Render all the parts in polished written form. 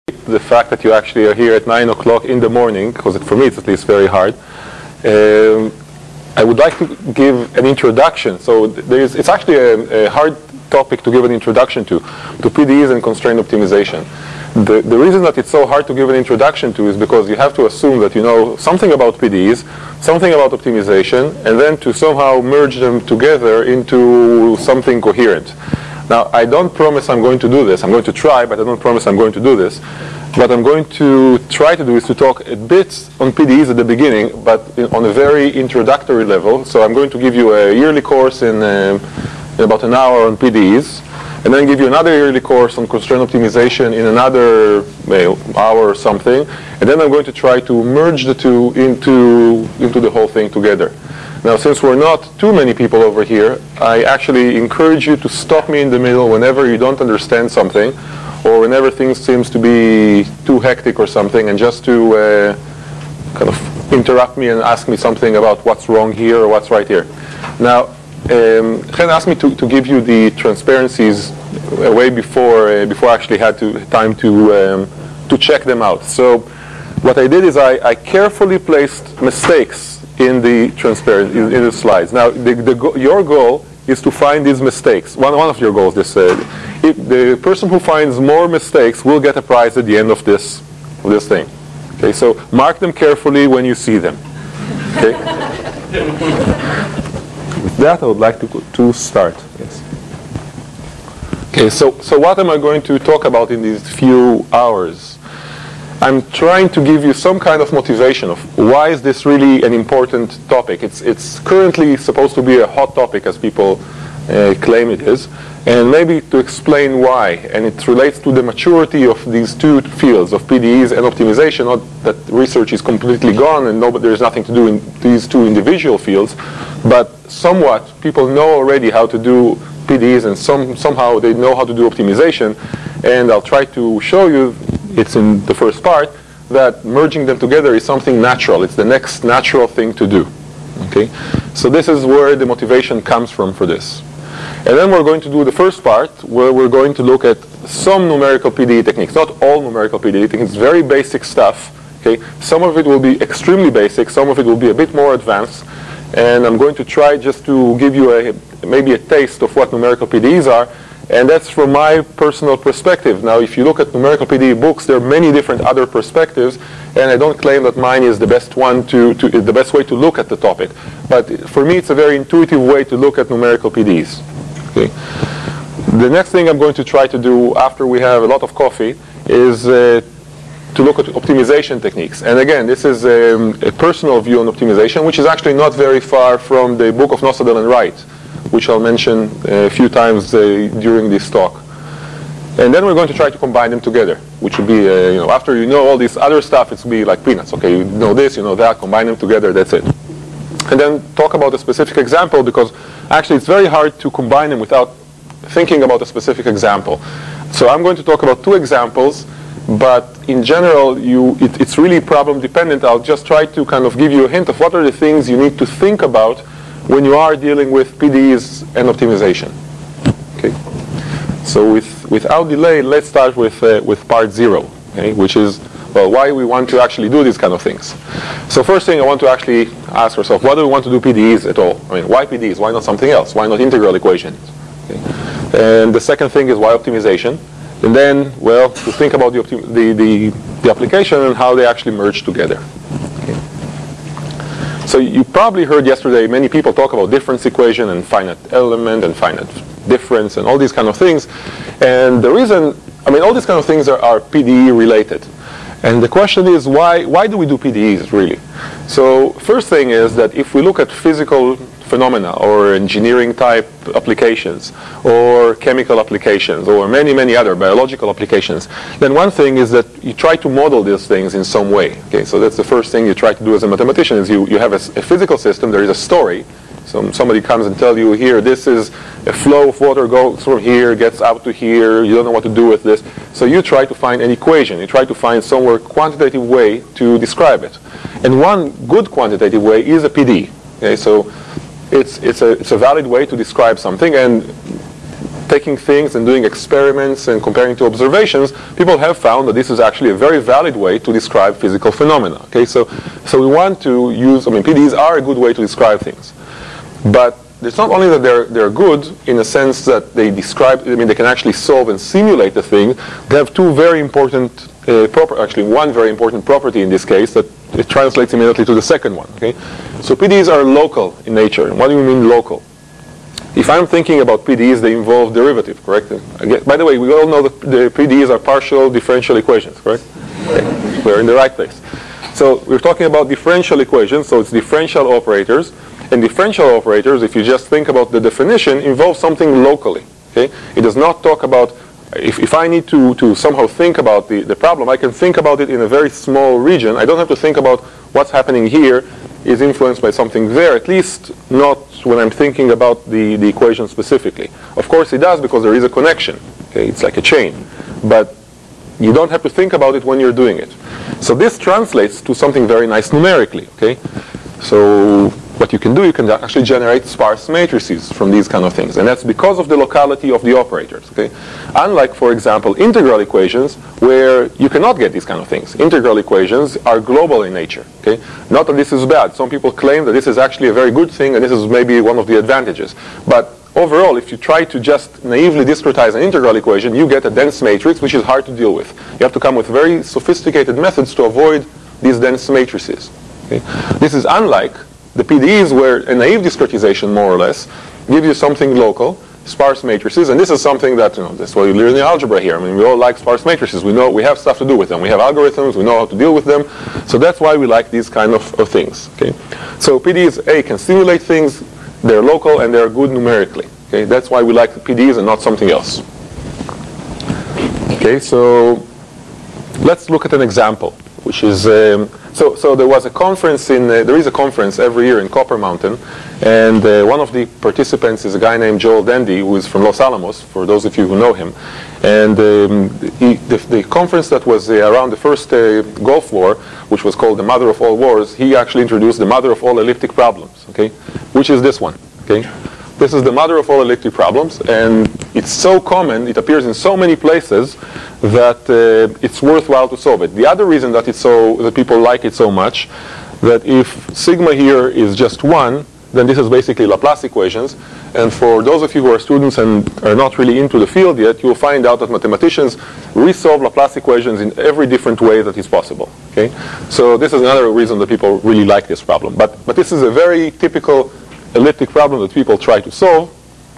the fact that you actually are here at 9 o'clock in the morning, because for me it's at least very hard. I would like to give an introduction. So it's actually a hard topic to give an introduction to PDEs and constraint optimization. The reason that it's so hard to give an introduction to is because you have to assume that you know something about PDEs, something about optimization, and then to somehow merge them together into something coherent. Now, I don't promise I'm going to do this. I'm going to try, but I don't promise I'm going to do this. What I'm going to try to do is to talk a bit on PDEs at the beginning, but on a very introductory level. So I'm going to give you a yearly course in about an hour on PDEs, and then give you another yearly course on constraint optimization in another hour or something. And then I'm going to try to merge the two into the whole thing together. Now, since we're not too many people over here, I actually encourage you to stop me in the middle whenever you don't understand something, or whenever things seems to be too hectic or something, and just to kind of interrupt me and ask me something about what's wrong here or what's right here. Now, Chen asked me to give you the transparencies way before I actually had time to check them out. So what I did is I carefully placed mistakes in the transparency in the slides. Now, your goal is to find these mistakes. One of your goals, the person who finds more mistakes will get a prize at the end of this thing. Okay, so mark them carefully when you see them. Okay. With that, I would like to start. Yes. Okay, so what am I going to talk about in these few hours? I'm trying to give you some kind of motivation of why is this really an important topic. It's currently supposed to be a hot topic, as people claim it is, and maybe to explain why. And it relates to the maturity of these two fields of PDEs and optimization. Not that research is completely gone and there's nothing to do in these two individual fields, but somewhat people know already how to do PDEs, and somehow they know how to do optimization. And I'll try to show you, it's in the first part, that merging them together is something natural. It's the next natural thing to do. Okay, so this is where the motivation comes from for this. And then we're going to do the first part, where we're going to look at some numerical PDE techniques. Not all numerical PDE techniques, very basic stuff. Okay, some of it will be extremely basic, some of it will be a bit more advanced. And I'm going to try just to give you maybe a taste of what numerical PDEs are. And that's from my personal perspective. Now, if you look at numerical PDE books, there are many different other perspectives, and I don't claim that mine is the best one the best way to look at the topic. But for me, it's a very intuitive way to look at numerical PDEs. Okay. The next thing I'm going to try to do after we have a lot of coffee is to look at optimization techniques. And again, this is a personal view on optimization, which is actually not very far from the book of Nossadel and Wright, which I'll mention a few times during this talk. And then we're going to try to combine them together, which would be, after you know all this other stuff, it's be like peanuts. Okay, you know this, you know that, combine them together, that's it. And then talk about a specific example, because actually it's very hard to combine them without thinking about a specific example. So I'm going to talk about two examples, but in general, it's really problem dependent. I'll just try to kind of give you a hint of what are the things you need to think about when you are dealing with PDEs and optimization. Okay. So without delay, let's start with part 0, okay, which is, well, why we want to actually do these kind of things. So first thing I want to actually ask ourselves, why do we want to do PDEs at all? I mean, why PDEs? Why not something else? Why not integral equations? Okay. And the second thing is why optimization? And then, well, to think about the application and how they actually merge together. Okay. So you probably heard yesterday many people talk about difference equation and finite element and finite difference and all these kind of things. And the reason, all these kind of things are PDE related. And the question is, why do we do PDEs, really? So first thing is that if we look at physical phenomena or engineering type applications or chemical applications or many other biological applications, then one thing is that you try to model these things in some way. Okay, so that's the first thing you try to do as a mathematician is you have a physical system, there is a story. So somebody comes and tells you, here, this is a flow of water goes from here, gets out to here, you don't know what to do with this. So you try to find an equation. You try to find somewhere quantitative way to describe it. And one good quantitative way is a PDE. Okay, so it's a valid way to describe something. And taking things and doing experiments and comparing to observations, people have found that this is actually a very valid way to describe physical phenomena. Okay, so we want to use, PDEs are a good way to describe things. But it's not only that they're good in a sense that they describe, they can actually solve and simulate the thing. They have two very important one very important property in this case that it translates immediately to the second one. Okay, so PDEs are local in nature. And what do you mean local? If I'm thinking about PDEs, they involve derivative, correct? Again, by the way, we all know that the PDEs are partial differential equations, correct? Okay. We're in the right place. So we're talking about differential equations, so it's differential operators. And differential operators, if you just think about the definition, involve something locally. Okay? It does not talk about, if I need to somehow think about the problem, I can think about it in a very small region. I don't have to think about what's happening here is influenced by something there, at least not when I'm thinking about the equation specifically. Of course it does, because there is a connection. Okay? It's like a chain. But you don't have to think about it when you're doing it. So this translates to something very nice numerically. Okay? So what you can do, you can actually generate sparse matrices from these kind of things. And that's because of the locality of the operators. Okay? Unlike, for example, integral equations, where you cannot get these kind of things. Integral equations are global in nature. Okay? Not that this is bad. Some people claim that this is actually a very good thing, and this is maybe one of the advantages. But overall, if you try to just naively discretize an integral equation, you get a dense matrix, which is hard to deal with. You have to come with very sophisticated methods to avoid these dense matrices. Okay? This is unlike the PDEs, where a naive discretization, more or less, gives you something local, sparse matrices, and this is something that, that's why we learn in algebra here. We all like sparse matrices. We know we have stuff to do with them. We have algorithms. We know how to deal with them. So that's why we like these kind of things. Okay? So PDEs, can simulate things. They're local and they're good numerically. Okay? That's why we like PDEs and not something else. Okay, so let's look at an example, which is so there was a conference there is a conference every year in Copper Mountain, and one of the participants is a guy named Joel Dandy, who is from Los Alamos, for those of you who know him. And the conference that was around the first Gulf War, which was called the Mother of All Wars, he actually introduced the mother of all elliptic problems, okay, which is this one. Okay, this is the mother of all elliptic problems, and it's so common, it appears in so many places, that it's worthwhile to solve it. The other reason that that people like it so much, that if sigma here is just 1, then this is basically Laplace equations. And for those of you who are students and are not really into the field yet, you will find out that mathematicians resolve Laplace equations in every different way that is possible. Okay? So this is another reason that people really like this problem. But this is a very typical elliptic problem that people try to solve.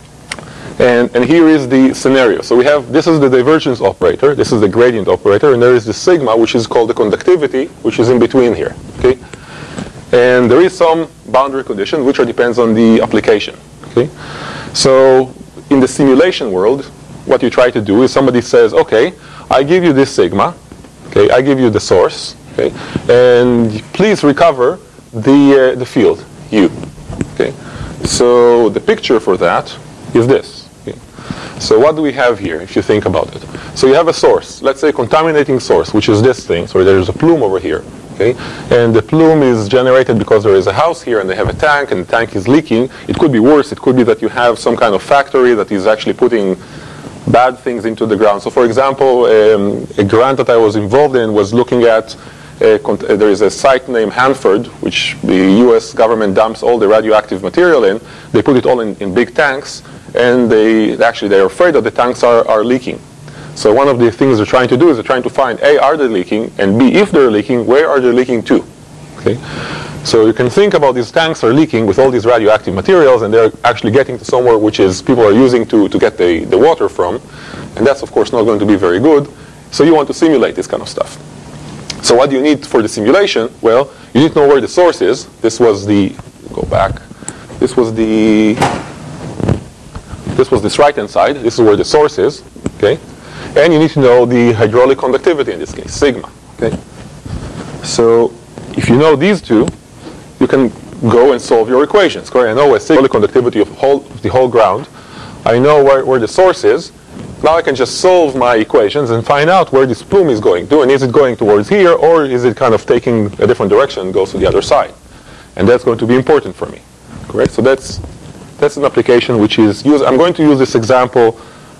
And here is the scenario. So we have, this is the divergence operator, this is the gradient operator, and there is the sigma, which is called the conductivity, which is in between here. Okay? And there is some boundary condition, which depends on the application. Okay? So in the simulation world, what you try to do is somebody says, okay, I give you this sigma, okay, I give you the source, okay, and please recover the field, U. Okay? So the picture for that is this. So what do we have here, if you think about it? So you have a source, let's say contaminating source, which is this thing. So there's a plume over here, okay? And the plume is generated because there is a house here and they have a tank and the tank is leaking. It could be worse. It could be that you have some kind of factory that is actually putting bad things into the ground. So for example, a grant that I was involved in was looking at, there is a site named Hanford, which the US government dumps all the radioactive material in. They put it all in big tanks. And they're afraid that the tanks are leaking. So one of the things they're trying to do is they're trying to find A, are they leaking, and B, if they're leaking, where are they leaking to? Okay? So you can think about these tanks are leaking with all these radioactive materials, and they're actually getting to somewhere which is people are using to get the water from, and that's of course not going to be very good. So you want to simulate this kind of stuff. So what do you need for the simulation? Well, you need to know where the source is. This was the, go back, this was this right-hand side. This is where the source is, okay? And you need to know the hydraulic conductivity in this case, sigma, okay? So if you know these two, you can go and solve your equations, correct? I know a hydraulic conductivity of the whole ground. I know where the source is. Now I can just solve my equations and find out where this plume is going to, and is it going towards here, or is it kind of taking a different direction and goes to the other side? And that's going to be important for me, correct? So that's an application which is used. I'm going to use this example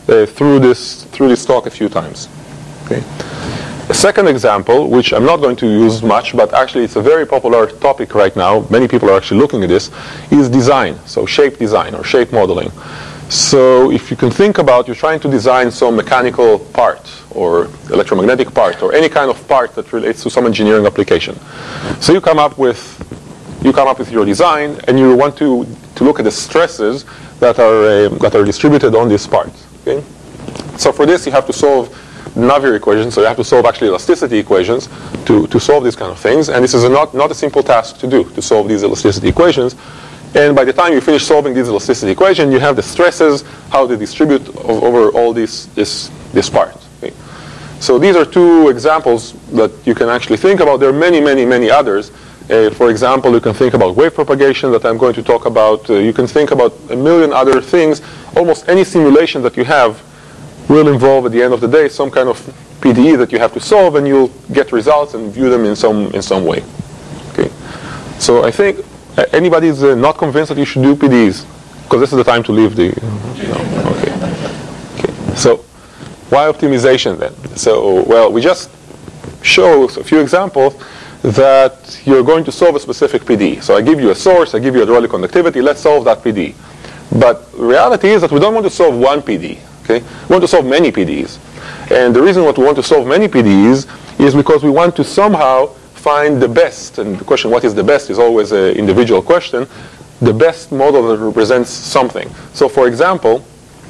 through this talk a few times. Okay. A second example, which I'm not going to use much, but actually it's a very popular topic right now, many people are actually looking at this, is design, so shape design or shape modeling. So if you can think about, you're trying to design some mechanical part or electromagnetic part or any kind of part that relates to some engineering application. So you come up with your design and you want to look at the stresses that are distributed on this part. Okay? So for this you have to solve Navier equations, so you have to solve actually elasticity equations to solve these kind of things, and this is not a simple task to do, to solve these elasticity equations. And by the time you finish solving these elasticity equations, you have the stresses, how they distribute over all this part. Okay? So these are two examples that you can actually think about. There are many others. For example, you can think about wave propagation that I'm going to talk about. You can think about a million other things. Almost any simulation that you have will involve at the end of the day some kind of PDE that you have to solve, and you'll get results and view them in some way. Okay. So I think anybody is not convinced that you should do PDEs, because this is the time to leave the. No. Okay. So why optimization then? So well, we just show a few examples that you're going to solve a specific PDE. So I give you a source, I give you a hydraulic conductivity. Let's solve that PDE. But the reality is that we don't want to solve one PDE. Okay? We want to solve many PDEs. And the reason why we want to solve many PDEs is because we want to somehow find the best. And the question, what is the best, is always an individual question. The best model that represents something. So for example,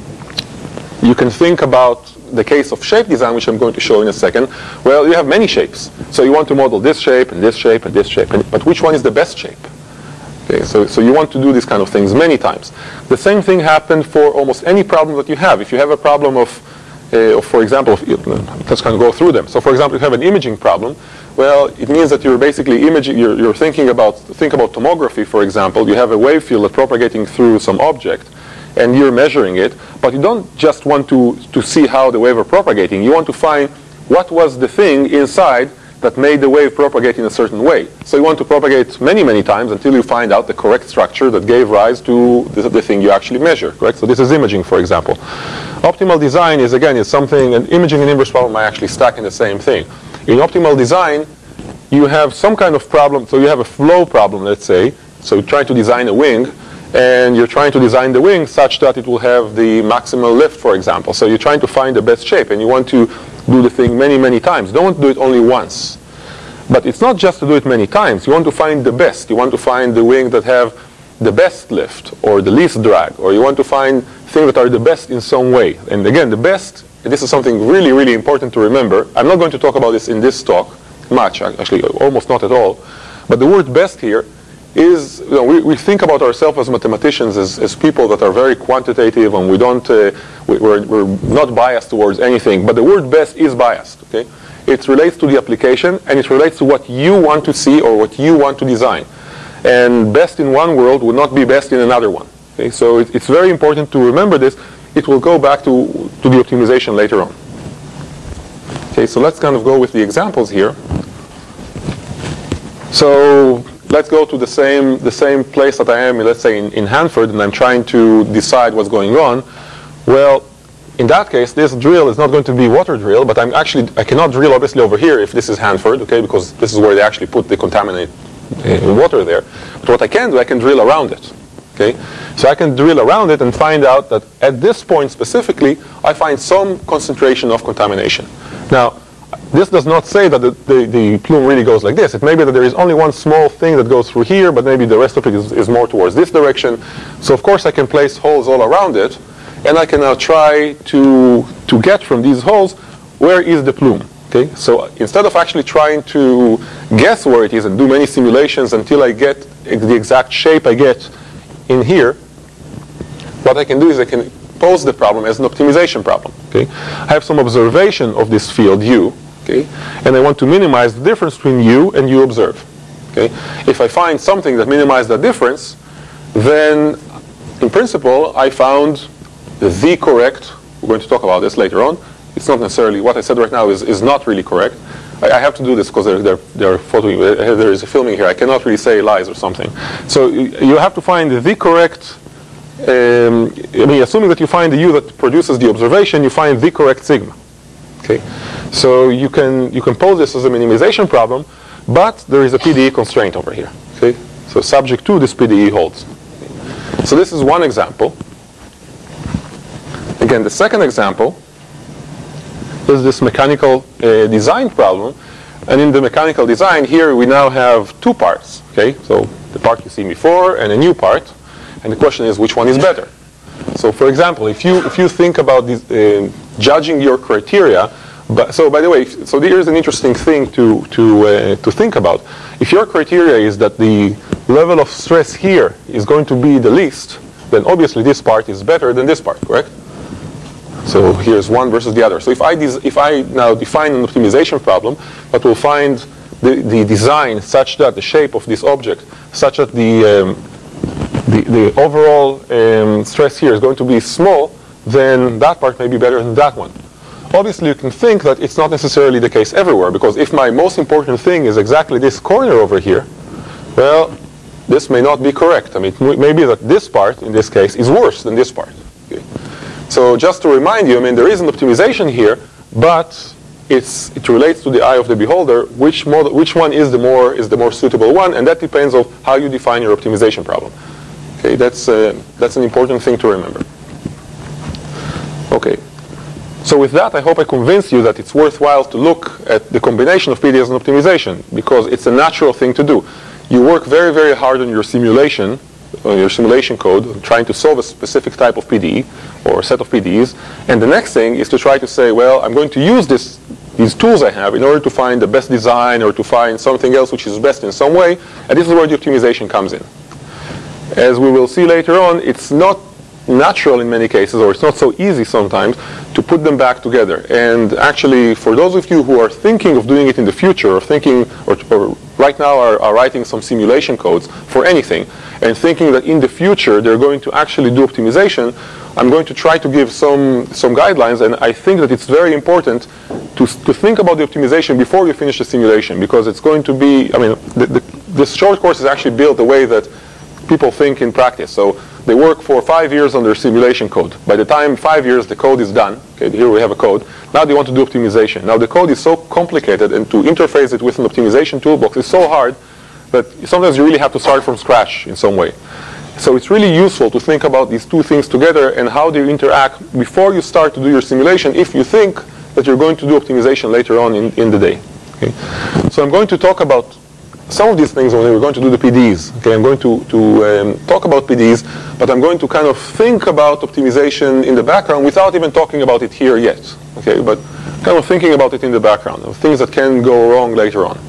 you can think about the case of shape design, which I'm going to show in a second. Well, you have many shapes. So you want to model this shape and this shape and this shape. but which one is the best shape? Okay, so you want to do these kind of things many times. The same thing happened for almost any problem that you have. If you have a problem of for example, let's kind of go through them. So for example, you have an imaging problem. Well, it means that you're basically imaging, you're think about tomography, for example. You have a wave field that's propagating through some object, and you're measuring it. But you don't just want to see how the wave are propagating. You want to find what was the thing inside that made the wave propagate in a certain way. So you want to propagate many times until you find out the correct structure that gave rise to the thing you actually measure, correct? So this is imaging, for example. Optimal design is, again, something, and imaging and inverse problem are actually stacked in the same thing. In optimal design, you have some kind of problem. So you have a flow problem, let's say. So you try to design a wing, and you're trying to design the wing such that it will have the maximal lift, for example. So you're trying to find the best shape, and you want to do the thing many times. Don't do it only once. But it's not just to do it many times. You want to find the best. You want to find the wing that have the best lift or the least drag, or you want to find things that are the best in some way. And again, the best, this is something really important to remember. I'm not going to talk about this in this talk much, actually almost not at all. But the word best here is, we think about ourselves as mathematicians as people that are very quantitative, and we're not biased towards anything. But the word best is biased. Okay, it relates to the application, and it relates to what you want to see or what you want to design. And best in one world would not be best in another one. Okay, so it's very important to remember this. It will go back to the optimization later on. Okay, so let's kind of go with the examples here. So let's go to the same place that I am, let's say in Hanford, and I'm trying to decide what's going on. Well, in that case, this drill is not going to be water drill, but I cannot drill obviously over here if this is Hanford, okay, because this is where they actually put the contaminated water there. But what I can do, I can drill around it. Okay, so I can drill around it and find out that at this point specifically, I find some concentration of contamination. Now, this does not say that the plume really goes like this. It may be that there is only one small thing that goes through here, but maybe the rest of it is more towards this direction. So of course I can place holes all around it, and I can now try to get from these holes where is the plume. Okay, so instead of actually trying to guess where it is and do many simulations until I get the exact shape I get in here, what I can do is I can pose the problem as an optimization problem. Okay, I have some observation of this field U, okay, and I want to minimize the difference between U and U observed. Okay, if I find something that minimizes that difference, then in principle I found the correct. We're going to talk about this later on. It's not necessarily what I said right now is not really correct. I have to do this because they're photoing. There is a filming here. I cannot really say lies or something. So you have to find the correct I mean, assuming that you find the U that produces the observation, you find the correct sigma. Okay, so you can pose this as a minimization problem, but there is a PDE constraint over here. Okay, so subject to this PDE holds. So this is one example. Again, the second example is this mechanical design problem. And in the mechanical design, here we now have two parts. Okay, so the part you see before and a new part. And the question is, which one is better? So, for example, if you think about this, judging your criteria, so by the way, so here's an interesting thing to think about. If your criteria is that the level of stress here is going to be the least, then obviously this part is better than this part, correct? So here's one versus the other. So if I now define an optimization problem, but will find the design such that the shape of this object, such that the overall stress here is going to be small, then that part may be better than that one. Obviously, you can think that it's not necessarily the case everywhere, because if my most important thing is exactly this corner over here, well, this may not be correct. I mean, it may be that this part, in this case, is worse than this part. Okay. So just to remind you, I mean, there is an optimization here, but it relates to the eye of the beholder, which one is the more suitable one, and that depends on how you define your optimization problem. Okay, that's an important thing to remember. Okay, so with that, I hope I convinced you that it's worthwhile to look at the combination of PDEs and optimization, because it's a natural thing to do. You work very, very hard on your simulation code, trying to solve a specific type of PDE or a set of PDEs, and the next thing is to try to say, well, I'm going to use these tools I have in order to find the best design or to find something else which is best in some way, and this is where the optimization comes in. As we will see later on, it's not natural in many cases, or it's not so easy sometimes, to put them back together. And actually, for those of you who are thinking of doing it in the future, or thinking, or right now are writing some simulation codes for anything, and thinking that in the future they're going to actually do optimization, I'm going to try to give some guidelines, and I think that it's very important to think about the optimization before you finish the simulation, because it's going to be, I mean, this short course is actually built the way that people think in practice. So they work for 5 years on their simulation code. By the time 5 years the code is done, okay, here we have a code, now they want to do optimization. Now the code is so complicated, and to interface it with an optimization toolbox is so hard that sometimes you really have to start from scratch in some way. So it's really useful to think about these two things together and how they interact before you start to do your simulation, if you think that you're going to do optimization later on in the day. Okay? So I'm going to talk about some of these things when we're going to do the PDEs. Okay, I'm going to talk about PDEs, but I'm going to kind of think about optimization in the background without even talking about it here yet. Okay, but kind of thinking about it in the background, of things that can go wrong later on.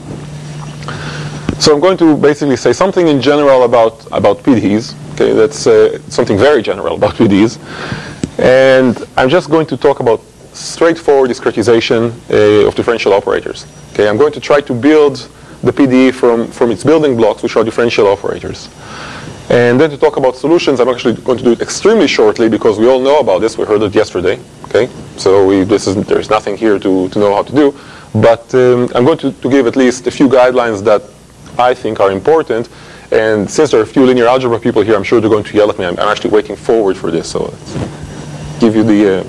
So I'm going to basically say something in general about PDEs. Okay, that's something very general about PDEs. And I'm just going to talk about straightforward discretization of differential operators. Okay, I'm going to try to build the PDE from its building blocks, which are differential operators. And then to talk about solutions, I'm actually going to do it extremely shortly, because we all know about this. We heard it yesterday. Okay, so there's nothing here to know how to do. But I'm going to give at least a few guidelines that I think are important. And since there are a few linear algebra people here, I'm sure they're going to yell at me. I'm actually waiting forward for this. So let's give you the...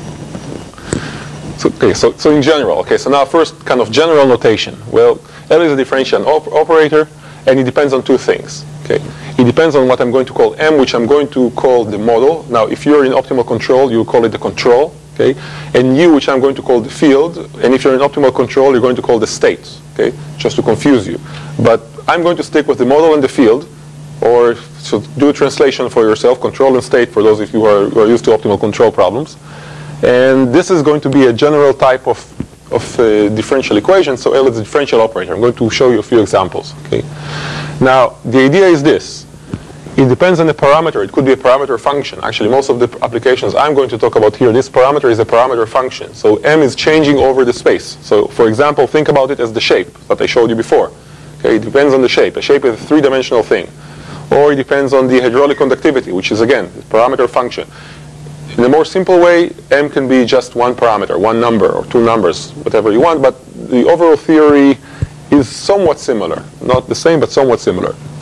So in general, okay, so now first kind of general notation. Well, L is a differential operator, and it depends on two things. Okay, it depends on what I'm going to call M, which I'm going to call the model. Now, if you're in optimal control, you call it the control. Okay, and U, which I'm going to call the field. And if you're in optimal control, you're going to call the state. Okay, just to confuse you. But I'm going to stick with the model and the field, or so do a translation for yourself, control and state, for those of you who are used to optimal control problems. And this is going to be a general type of differential equation. So L is a differential operator. I'm going to show you a few examples. Okay. Now, the idea is this. It depends on the parameter. It could be a parameter function. Actually, most of the applications I'm going to talk about here, this parameter is a parameter function. So M is changing over the space. So, for example, think about it as the shape that I showed you before. Okay, it depends on the shape. A shape is a three-dimensional thing. Or it depends on the hydraulic conductivity, which is, again, a parameter function. In a more simple way, M can be just one parameter, one number, or two numbers, whatever you want, but the overall theory is somewhat similar. Not the same, but somewhat similar.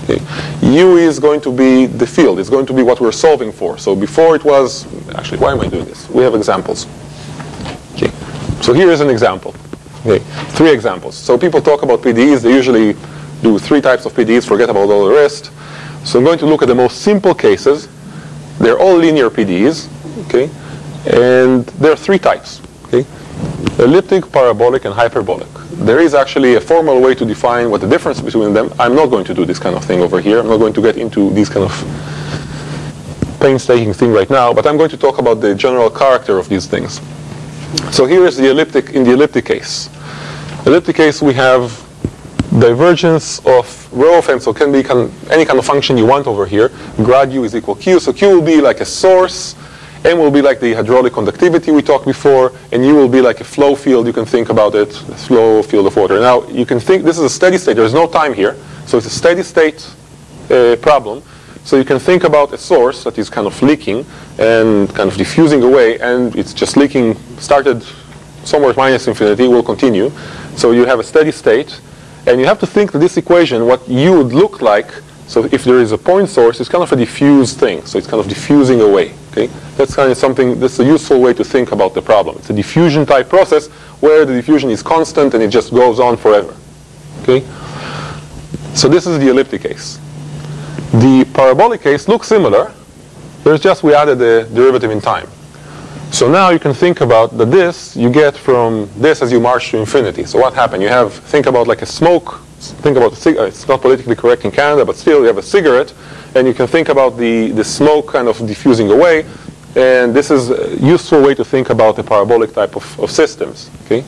Okay. U is going to be the field. It's going to be what we're solving for. So before it was, actually, why am I doing this? We have examples. Okay. So here is an example. Okay. 3 examples. So people talk about PDEs. They usually do 3 types of PDEs, forget about all the rest. So I'm going to look at the most simple cases. They're all linear PDEs. Okay. And there are 3 types. Okay. Elliptic, parabolic, and hyperbolic. There is actually a formal way to define what the difference between them. I'm not going to do this kind of thing over here. I'm not going to get into these kind of painstaking thing right now, but I'm going to talk about the general character of these things. So here is the elliptic, in the elliptic case. Elliptic case, we have divergence of rho of m, so it can be any kind of function you want over here. Grad u is equal q, so q will be like a source, m will be like the hydraulic conductivity we talked before, and u will be like a flow field. You can think about it, a flow field of water. Now, you can think this is a steady state. There's no time here, so it's a steady state problem. So you can think about a source that is kind of leaking and kind of diffusing away, and it's just leaking, started somewhere at minus infinity, will continue. So you have a steady state, and you have to think that this equation, what u would look like, so if there is a point source, it's kind of a diffused thing. So it's kind of diffusing away. Okay? That's kind of something, that's a useful way to think about the problem. It's a diffusion type process where the diffusion is constant and it just goes on forever. Okay? So this is the elliptic case. The parabolic case looks similar. There's just we added the derivative in time. So now you can think about that this you get from this as you march to infinity. So what happened? You have, think about like a smoke, think about it's not politically correct in Canada, but still you have a cigarette, and you can think about the smoke kind of diffusing away, and this is a useful way to think about the parabolic type of systems. Okay?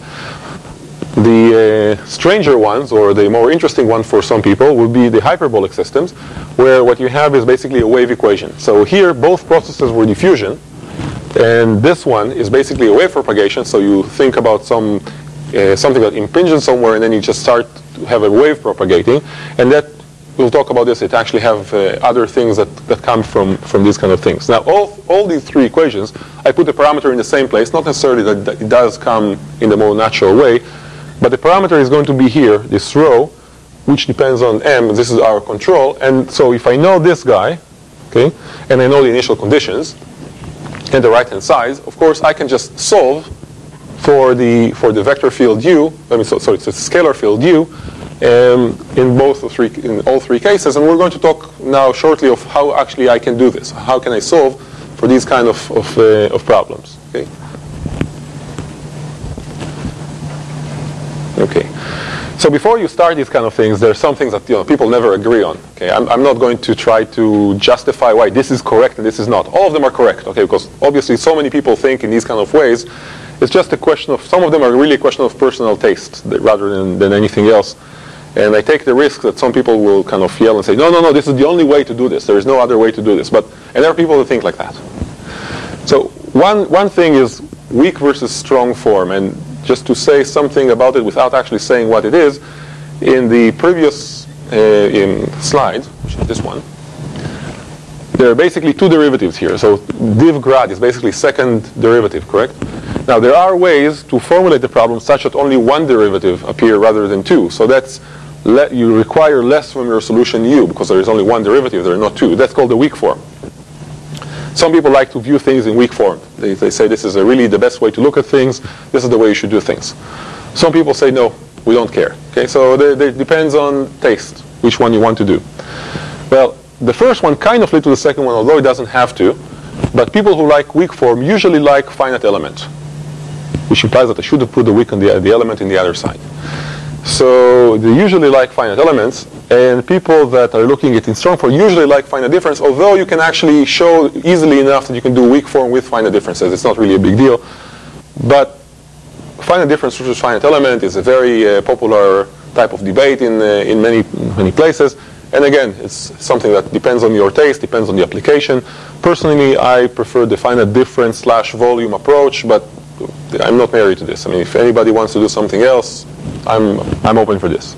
The stranger ones, or the more interesting one for some people, would be the hyperbolic systems, where what you have is basically a wave equation. So here both processes were diffusion, and this one is basically a wave propagation. So you think about something that impinges somewhere, and then you just start to have a wave propagating, and that we'll talk about this. It actually have other things that come from these kind of things. Now all these 3 equations, I put the parameter in the same place. Not necessarily that it does come in the more natural way, but the parameter is going to be here, this rho, which depends on m. This is our control, and so if I know this guy, okay, and I know the initial conditions and the right-hand side, of course I can just solve for the vector field u. So it's a scalar field u in all 3 cases, and we're going to talk now shortly of how actually I can do this. How can I solve for these kind of problems? Okay. Okay. So before you start these kind of things, there are some things that people never agree on. Okay, I'm not going to try to justify why this is correct and this is not. All of them are correct. Okay, because obviously so many people think in these kind of ways. It's just a question of, some of them are really a question of personal taste rather than anything else. And I take the risk that some people will kind of yell and say, no, this is the only way to do this. There is no other way to do this. And there are people that think like that. So one thing is weak versus strong form. And just to say something about it without actually saying what it is, in the previous slide, which is this one, there are basically 2 derivatives here. So div grad is basically second derivative, correct? Now there are ways to formulate the problem such that only 1 derivative appear rather than 2. So that's you require less from your solution u because there is only 1 derivative, there are not 2. That's called the weak form. Some people like to view things in weak form. They say this is really the best way to look at things. This is the way you should do things. Some people say no, we don't care. Okay, so it depends on taste, which one you want to do. Well, the first one kind of leads to the second one, although it doesn't have to. But people who like weak form usually like finite element, which implies that I should have put the weak on the element in the other side. So they usually like finite elements, and people that are looking at in strong form usually like finite difference, although you can actually show easily enough that you can do weak form with finite differences. It's not really a big deal. But finite difference versus finite element is a very popular type of debate in many places. And again, it's something that depends on your taste, depends on the application. Personally, I prefer the finite difference / volume approach, but I'm not married to this. I mean, if anybody wants to do something else, I'm open for this.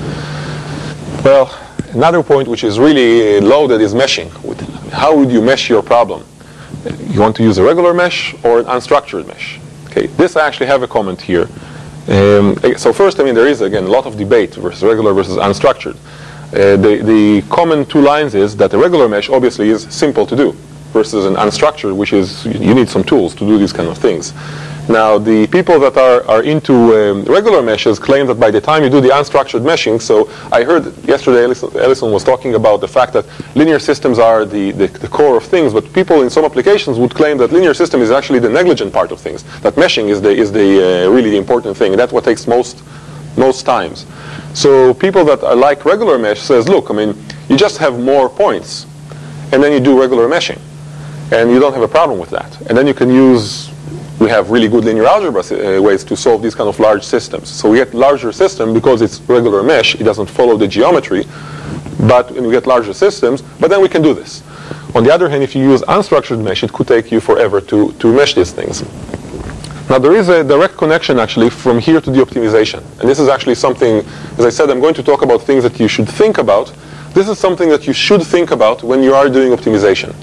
Well, another point which is really loaded is meshing. How would you mesh your problem? You want to use a regular mesh or an unstructured mesh? Okay, this I actually have a comment here. So first, I mean, there is, again, a lot of debate versus regular versus unstructured. The common two lines is that a regular mesh obviously is simple to do versus an unstructured, which is you need some tools to do these kind of things. Now, the people that are into regular meshes claim that by the time you do the unstructured meshing, so I heard yesterday Ellison was talking about the fact that linear systems are the core of things, but people in some applications would claim that linear system is actually the negligent part of things, that meshing is really the important thing, and that's what takes most times. So people that are like regular mesh says, look, I mean, you just have more points, and then you do regular meshing, and you don't have a problem with that. And then you can use, we have really good linear algebra ways to solve these kind of large systems. So we get larger system because it's regular mesh, it doesn't follow the geometry, but we get larger systems, but then we can do this. On the other hand, if you use unstructured mesh, it could take you forever to mesh these things. Now there is a direct connection actually from here to the optimization. And this is actually something, as I said, I'm going to talk about things that you should think about. This is something that you should think about when you are doing optimization.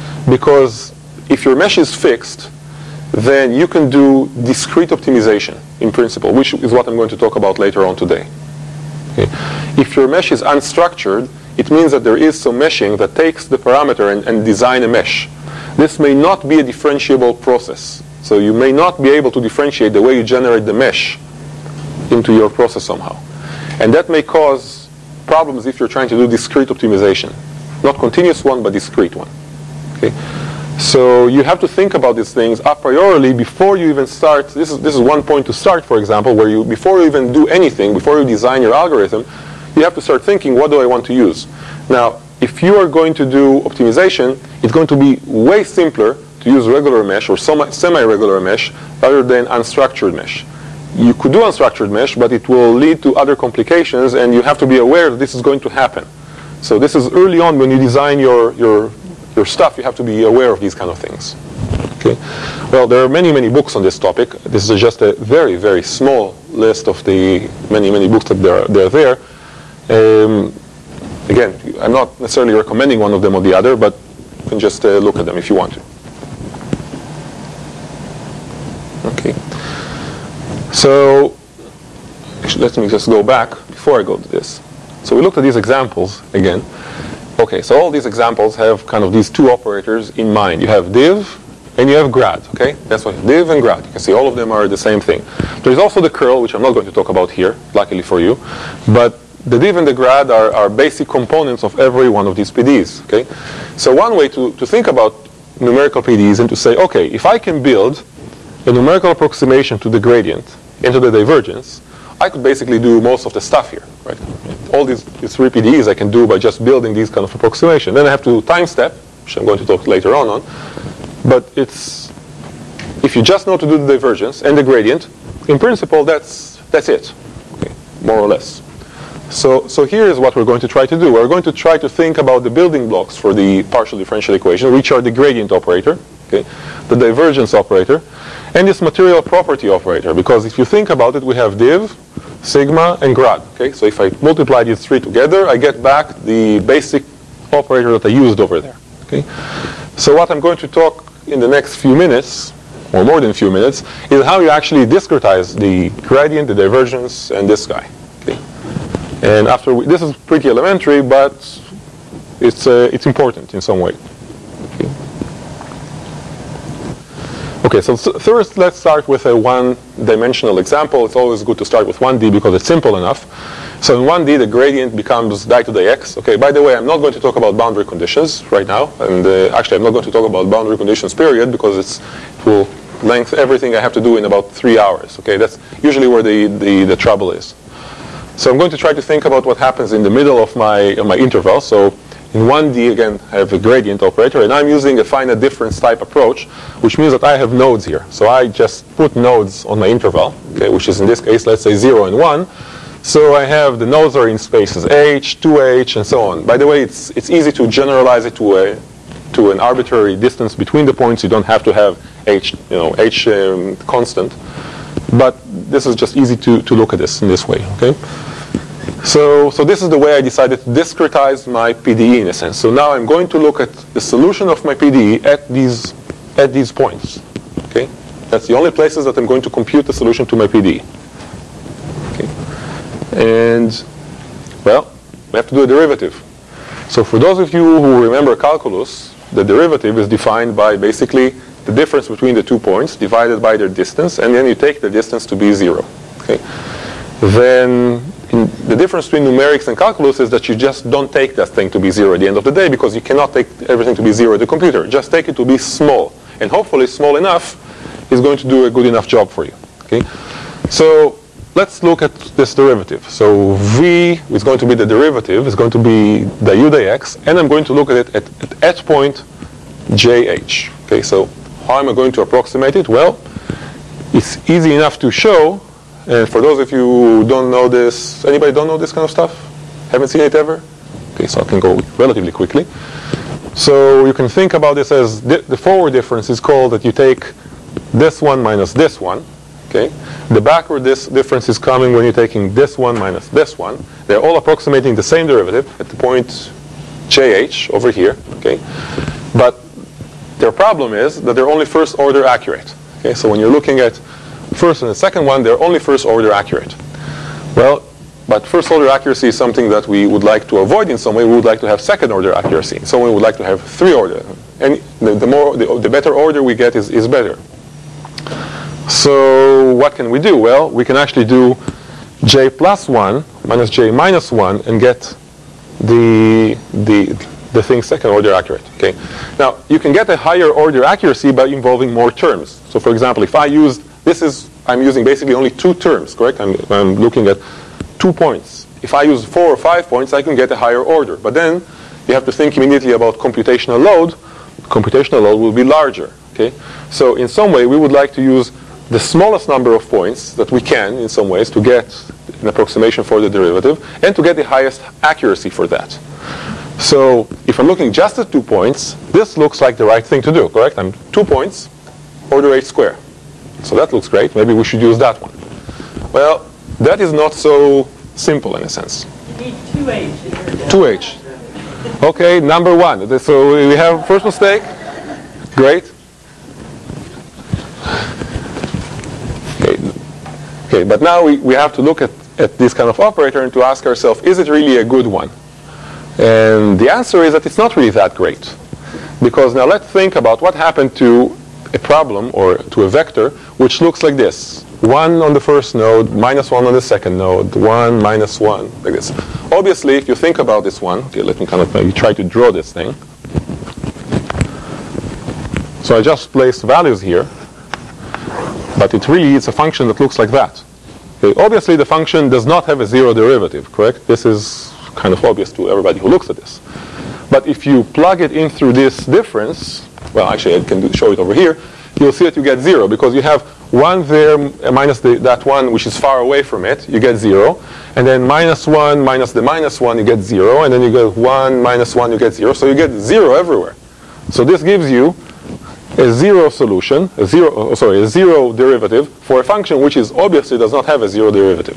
Because if your mesh is fixed, then you can do discrete optimization in principle, which is what I'm going to talk about later on today. Okay. If your mesh is unstructured, it means that there is some meshing that takes the parameter and design a mesh. This may not be a differentiable process. So you may not be able to differentiate the way you generate the mesh into your process somehow. And that may cause problems if you're trying to do discrete optimization. Not continuous one, but discrete one. Okay? So you have to think about these things a priori before you even start. This is one point to start, for example, where before you even do anything, before you design your algorithm, you have to start thinking, what do I want to use? Now, if you are going to do optimization, it's going to be way simpler to use regular mesh or semi-regular mesh rather than unstructured mesh. You could do unstructured mesh, but it will lead to other complications, and you have to be aware that this is going to happen. So this is early on when you design your stuff, you have to be aware of these kind of things. Okay. Well, there are many, many books on this topic. This is just a very, very small list of the many, many books that they're there. Again, I'm not necessarily recommending one of them or the other, but you can just look at them if you want to. Okay. So let me just go back before I go to this. So we looked at these examples again. Okay, so all these examples have kind of these two operators in mind. You have div and you have grad. Okay, that's what div and grad. You can see all of them are the same thing. There is also the curl, which I'm not going to talk about here, luckily for you. But the div and the grad are basic components of every one of these PDEs. Okay, so one way to think about numerical PDEs and to say, okay, if I can build a numerical approximation to the gradient and to the divergence, I could basically do most of the stuff here, right? All these three PDEs I can do by just building these kind of approximation. Then I have to time step, which I'm going to talk later on. But if you just know to do the divergence and the gradient, in principle that's it, okay, more or less. So here is what we're going to try to do. We're going to try to think about the building blocks for the partial differential equation, which are the gradient operator, okay, the divergence operator, and this material property operator. Because if you think about it, we have div, sigma, and grad. Okay, so if I multiply these three together, I get back the basic operator that I used over there. Okay, so what I'm going to talk in the next few minutes, or more than a few minutes, is how you actually discretize the gradient, the divergence, and this guy. Okay, and this is pretty elementary, but it's important in some way. Okay, so first let's start with a one-dimensional example. It's always good to start with 1D because it's simple enough. So in 1D, the gradient becomes di to dx. Okay, by the way, I'm not going to talk about boundary conditions right now. And actually, I'm not going to talk about boundary conditions, period, because it will lengthen everything I have to do in about 3 hours. Okay, that's usually where the trouble is. So I'm going to try to think about what happens in the middle of my interval. So in 1D, again, I have a gradient operator, and I'm using a finite difference type approach, which means that I have nodes here. So I just put nodes on my interval, okay, which is in this case, let's say 0 and 1. So I have the nodes are in spaces h, 2h, and so on. By the way, it's easy to generalize it to an arbitrary distance between the points. You don't have to have h constant. But this is just easy to look at this in this way, okay? So this is the way I decided to discretize my PDE in a sense. So now I'm going to look at the solution of my PDE at these points. Okay, that's the only places that I'm going to compute the solution to my PDE. Okay, and well, We have to do a derivative. So for those of you who remember calculus, the derivative is defined by basically the difference between the 2 points divided by their distance, and then you take the distance to be 0. Okay? Then the difference between numerics and calculus is that you just don't take that thing to be 0 at the end of the day, because you cannot take everything to be 0 at the computer. Just take it to be small. And hopefully small enough is going to do a good enough job for you. Okay? So let's look at this derivative. So v is going to be the derivative, is going to be du dx, and I'm going to look at it at point jh. Okay, so how am I going to approximate it? Well, it's easy enough to show. And for those of you who don't know this, anybody don't know this kind of stuff? Haven't seen it ever? Okay, so I can go relatively quickly. So you can think about this as the forward difference is called that you take this one minus this one. Okay, the backward difference is coming when you're taking this one minus this one. They're all approximating the same derivative at the point jh over here. Okay, but their problem is that they're only first order accurate. Okay, so when you're looking at first and the second one, they're only first order accurate. Well, but first order accuracy is something that we would like to avoid in some way. We would like to have second order accuracy. In some way we would like to have 3 order. And the better order we get is better. So what can we do? Well, we can actually do j plus 1 minus j minus 1 and get the thing second order accurate. Okay. Now you can get a higher order accuracy by involving more terms. So for example, if I use I'm using basically only 2 terms, correct? I'm looking at 2 points. If I use 4 or 5 points, I can get a higher order. But then you have to think immediately about computational load. Computational load will be larger. Okay. So in some way, we would like to use the smallest number of points that we can, in some ways, to get an approximation for the derivative, and to get the highest accuracy for that. So if I'm looking just at 2 points, this looks like the right thing to do, correct? 2 points, order h squared. So that looks great. Maybe we should use that one. Well, that is not so simple in a sense. You need 2h. 2h. Okay, number 1. So we have first mistake. Great. Okay, but now we have to look at this kind of operator and to ask ourselves, is it really a good one? And the answer is that it's not really that great. Because now let's think about what happened to a problem or to a vector which looks like this. 1 on the first node, minus 1 on the second node, 1, minus 1, like this. Obviously, if you think about this one, okay, let me kind of maybe try to draw this thing. So I just placed values here, but it really is a function that looks like that. Okay, obviously, the function does not have a 0 derivative, correct? This is kind of obvious to everybody who looks at this. But if you plug it in through this difference, well, actually, I can show it over here. You'll see that you get 0 because you have 1 there minus that 1 which is far away from it. You get 0. And then minus 1 minus the minus 1, you get 0. And then you get 1 minus 1, you get 0. So you get 0 everywhere. So this gives you a 0 solution, a 0 derivative for a function which is obviously does not have a 0 derivative.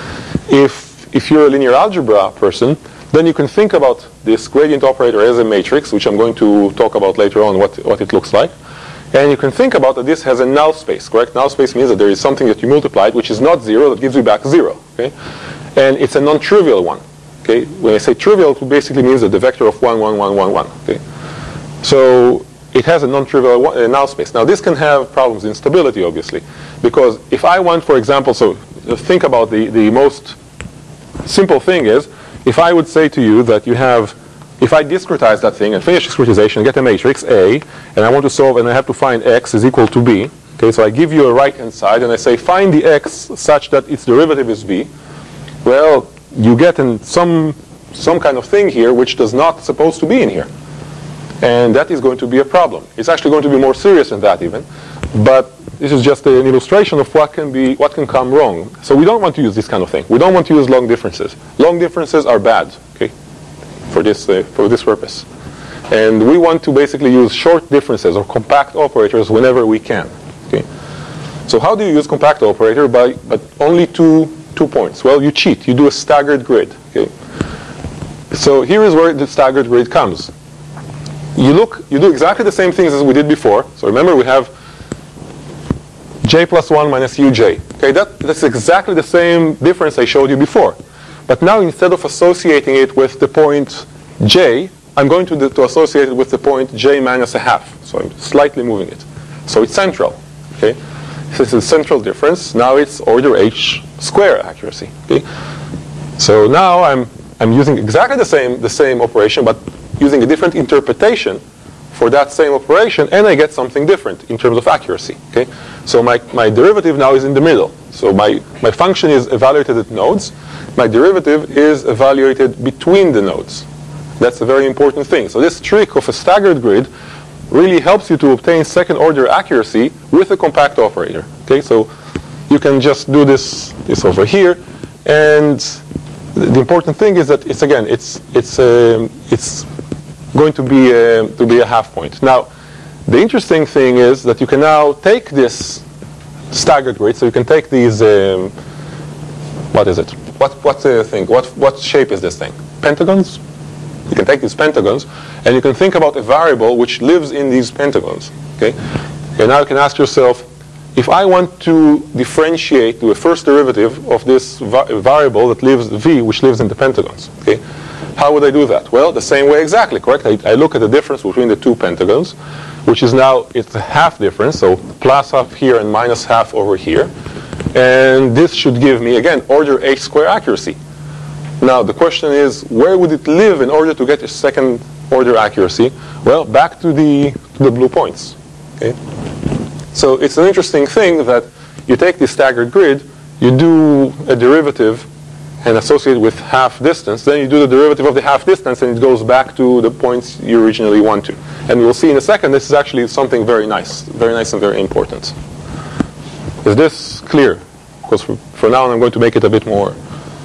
If you're a linear algebra person, then you can think about this gradient operator as a matrix, which I'm going to talk about later on what it looks like. And you can think about that this has a null space, correct? Null space means that there is something that you multiplied which is not 0 that gives you back 0. Okay? And it's a non-trivial one. Okay? When I say trivial, it basically means that the vector of 1, 1, 1, 1, 1. Okay? So it has a non-trivial null space. Now this can have problems in stability, obviously. Because if I want, for example, so think about the most simple thing is, if I would say to you that you have, if I discretize that thing and finish discretization and get a matrix A, and I want to solve and I have to find x is equal to b, okay, so I give you a right-hand side and I say find the x such that its derivative is b, well, you get in some kind of thing here which does not supposed to be in here. And that is going to be a problem. It's actually going to be more serious than that even. But this is just an illustration of what can come wrong. So we don't want to use this kind of thing. We don't want to use long differences. Long differences are bad, okay, for this purpose. And we want to basically use short differences or compact operators whenever we can. Okay. So how do you use compact operator? But only two points. Well, you cheat. You do a staggered grid. Okay. So here is where the staggered grid comes. You do exactly the same things as we did before. So remember, we have j plus 1 minus uj. Okay, that's exactly the same difference I showed you before. But now instead of associating it with the point j, I'm going to associate it with the point j minus a half. So I'm slightly moving it. So it's central. Okay? This is a central difference. Now it's order h square accuracy. Okay? So now I'm using exactly the same operation, but using a different interpretation for that same operation, and I get something different in terms of accuracy. Okay? So my derivative now is in the middle. So my function is evaluated at nodes. My derivative is evaluated between the nodes. That's a very important thing. So this trick of a staggered grid really helps you to obtain second order accuracy with a compact operator. Okay? So you can just do this over here, and the important thing is that it's going to be a half point. Now, the interesting thing is that you can now take this staggered grid. So you can take these. What is it? What's the thing? What shape is this thing? Pentagons. You can take these pentagons, and you can think about a variable which lives in these pentagons. Okay. And now you can ask yourself, if I want to differentiate to a first derivative of this variable that lives v, which lives in the pentagons, okay, how would I do that? Well, the same way exactly, correct? I look at the difference between the two pentagons, which is now, it's a half difference, so plus half here and minus half over here. And this should give me, again, order h square accuracy. Now, the question is, where would it live in order to get a second order accuracy? Well, back to the blue points, okay? So it's an interesting thing that you take this staggered grid, you do a derivative and associate it with half distance, then you do the derivative of the half distance and it goes back to the points you originally want to. And we'll see in a second, this is actually something very nice and very important. Is this clear? Because for now I'm going to make it a bit more.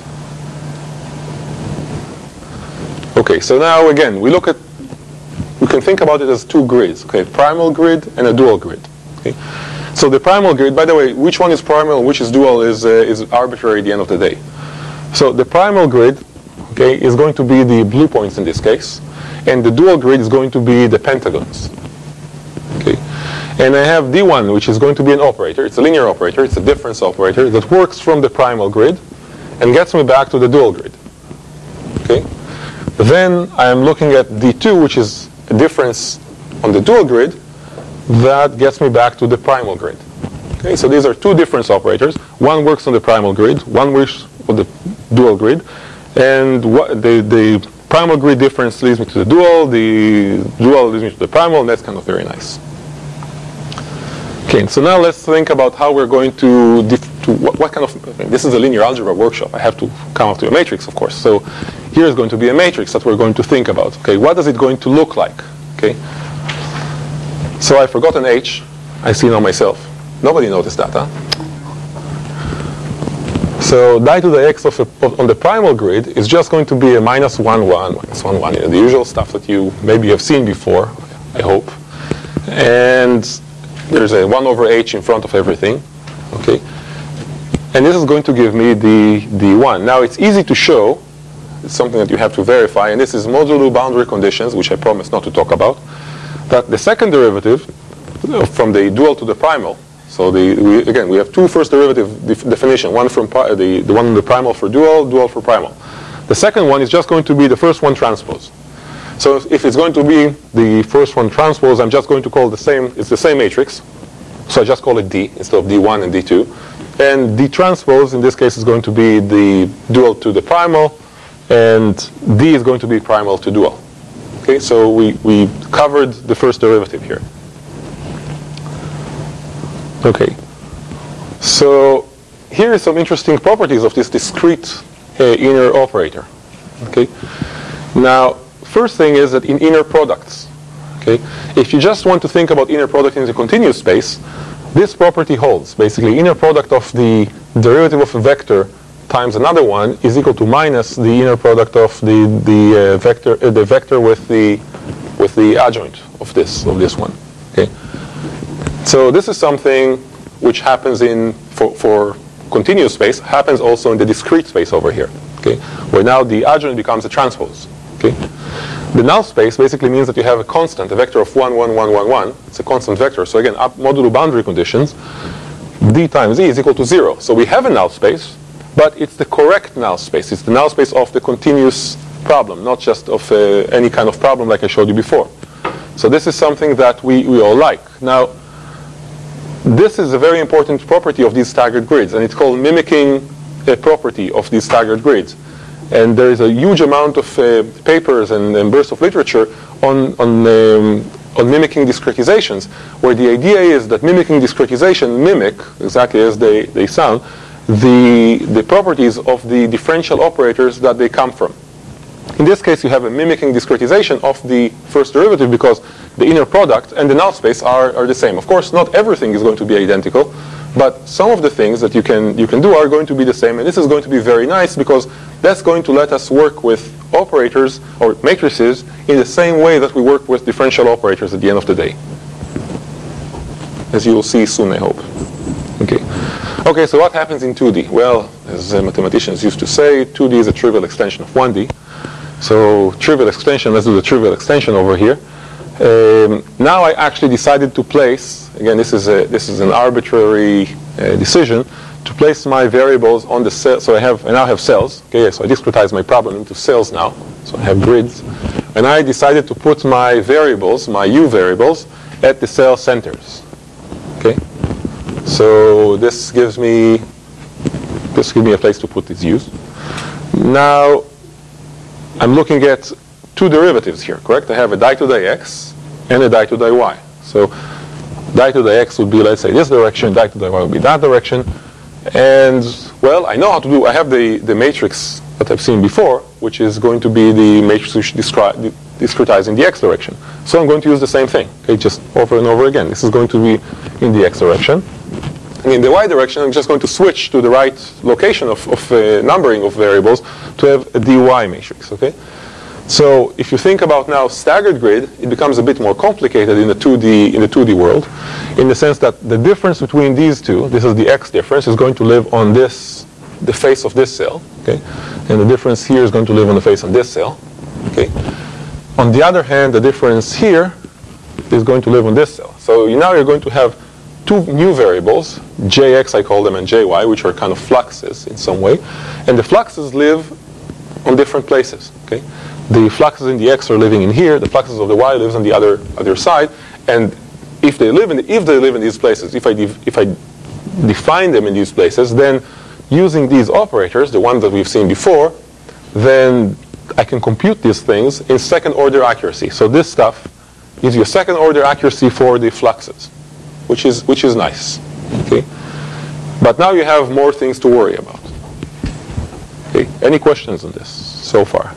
Okay, so now again, we can think about it as two grids, okay, primal grid and a dual grid. Okay. So the primal grid, by the way, which one is primal and which is dual is arbitrary at the end of the day. So the primal grid, okay, is going to be the blue points in this case, and the dual grid is going to be the pentagons. Okay. And I have D1, which is going to be an operator. It's a linear operator. It's a difference operator that works from the primal grid and gets me back to the dual grid. Okay. Then I am looking at D2, which is a difference on the dual grid that gets me back to the primal grid. Okay, so these are two difference operators. One works on the primal grid, one works on the dual grid, and the primal grid difference leads me to the dual leads me to the primal, and that's kind of very nice. Okay, so now let's think about how we're going to what kind of, this is a linear algebra workshop. I have to come up to a matrix, of course. So here is going to be a matrix that we're going to think about. Okay, what is it going to look like? Okay. So I forgot an h. I see now myself. Nobody noticed that, huh? So die to the x on the primal grid is just going to be a minus 1, 1, minus 1, 1. You know, the usual stuff that you maybe have seen before, I hope. And there's a 1 over h in front of everything. Okay. And this is going to give me the 1. Now it's easy to show. It's something that you have to verify. And this is modulo boundary conditions, which I promised not to talk about. That the second derivative from the dual to the primal, so we have two first derivative definition, one from the one in the primal for dual for primal. The second one is just going to be the first one transpose. So if it's going to be the first one transpose, I'm just going to call it's the same matrix. So I just call it D instead of D1 and D2. And D transpose in this case is going to be the dual to the primal, and D is going to be primal to dual. Okay, so we covered the first derivative here. Okay, so here are some interesting properties of this discrete inner operator. Okay, now first thing is that in inner products, okay, if you just want to think about inner product in the continuous space, this property holds. Basically, inner product of the derivative of a vector times another one is equal to minus the inner product of the vector with the adjoint of this one. Okay. So this is something which happens for continuous space, happens also in the discrete space over here. Okay, where now the adjoint becomes a transpose. Okay. The null space basically means that you have a constant, a vector of 1, 1, 1, 1, 1. It's a constant vector. So again, modulo boundary conditions, d times e is equal to 0. So we have a null space, but it's the correct null space. It's the null space of the continuous problem, not just of any kind of problem like I showed you before. So this is something that we all like. Now, this is a very important property of these staggered grids, and it's called mimicking a property of these staggered grids. And there is a huge amount of papers and bursts of literature on mimicking discretizations, where the idea is that mimicking discretization mimic, exactly as they sound, the properties of the differential operators that they come from. In this case, you have a mimicking discretization of the first derivative because the inner product and the null space are the same. Of course, not everything is going to be identical, but some of the things that you can do are going to be the same, and this is going to be very nice because that's going to let us work with operators or matrices in the same way that we work with differential operators at the end of the day, as you will see soon, I hope. Okay, so what happens in 2D? Well, as mathematicians used to say, 2D is a trivial extension of 1D. So trivial extension, let's do the trivial extension over here. Now I actually decided to place, again this is an arbitrary decision, to place my variables on the cell. So I now have cells. Okay, so I discretize my problem into cells now. So I have grids, and I decided to put my variables, my U variables, at the cell centers. Okay, so this gives me a place to put these U's. Now I'm looking at two derivatives here, correct? I have a die to die x and a die to die y. So die to die x would be, let's say, this direction, die to die y would be that direction. And, well, I know how to do, I have the matrix that I've seen before, which is going to be the matrix which discretize in the x direction. So I'm going to use the same thing, okay, just over and over again. This is going to be in the x direction. And in the y direction, I'm just going to switch to the right location of numbering of variables to have a dy matrix, okay? So if you think about now staggered grid, it becomes a bit more complicated in the 2D world, in the sense that the difference between these two, this is the x difference, is going to live on the face of this cell, okay? And the difference here is going to live on the face of this cell, okay? On the other hand, the difference here is going to live on this cell. So now you're going to have two new variables, jx I call them and jy, which are kind of fluxes in some way, and the fluxes live on different places, okay? The fluxes in the x are living in here. The fluxes of the y lives on the other side. And if they live in these places, if I define them in these places, then using these operators, the ones that we've seen before, then I can compute these things in second order accuracy. So this stuff gives you a second order accuracy for the fluxes, which is nice. Okay. But now you have more things to worry about. Okay. Any questions on this so far?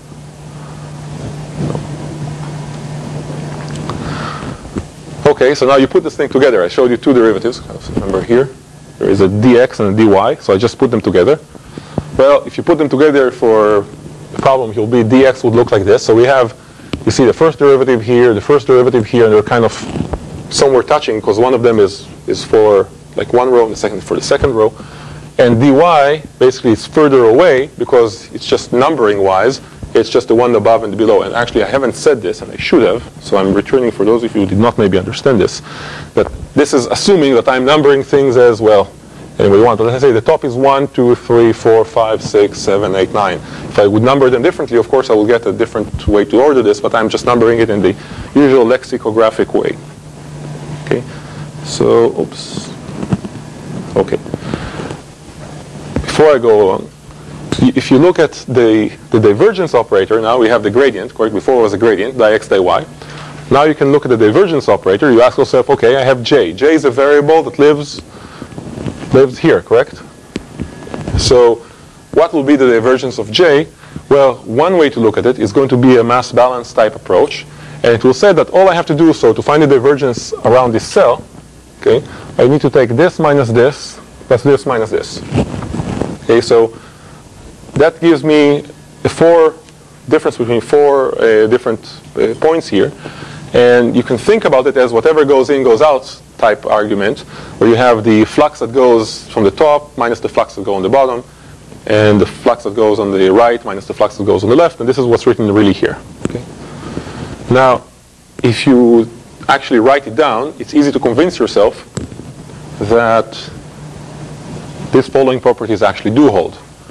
Okay, so now you put this thing together. I showed you two derivatives. Remember here, there is a dx and a dy, so I just put them together. Well, if you put them together for the problem, it will be dx would look like this. So we have, you see the first derivative here, and they're kind of somewhere touching because one of them is for like one row and the second for the second row. And dy basically is further away because it's just numbering wise. It's just the one above and below. And actually, I haven't said this, and I should have, so I'm returning for those of you who did not maybe understand this, that this is assuming that I'm numbering things as, well, anyway you want. But let's say the top is 1, 2, 3, 4, 5, 6, 7, 8, 9. If I would number them differently, of course, I will get a different way to order this, but I'm just numbering it in the usual lexicographic way. Okay, so, oops. Okay. Before I go on, if you look at the divergence operator, now we have the gradient, correct? Before it was a gradient, dy x, dy y. Now you can look at the divergence operator. You ask yourself, okay, I have j. J is a variable that lives here, correct? So what will be the divergence of j? Well, one way to look at it is going to be a mass balance type approach. And it will say that all I have to do, so to find the divergence around this cell, okay, I need to take this minus this, plus this minus this. Okay, so that gives me the difference between four different points here. And you can think about it as whatever goes in goes out type argument, where you have the flux that goes from the top minus the flux that goes on the bottom, and the flux that goes on the right minus the flux that goes on the left. And this is what's written really here. Okay. Now, if you actually write it down, it's easy to convince yourself that these following properties actually do hold.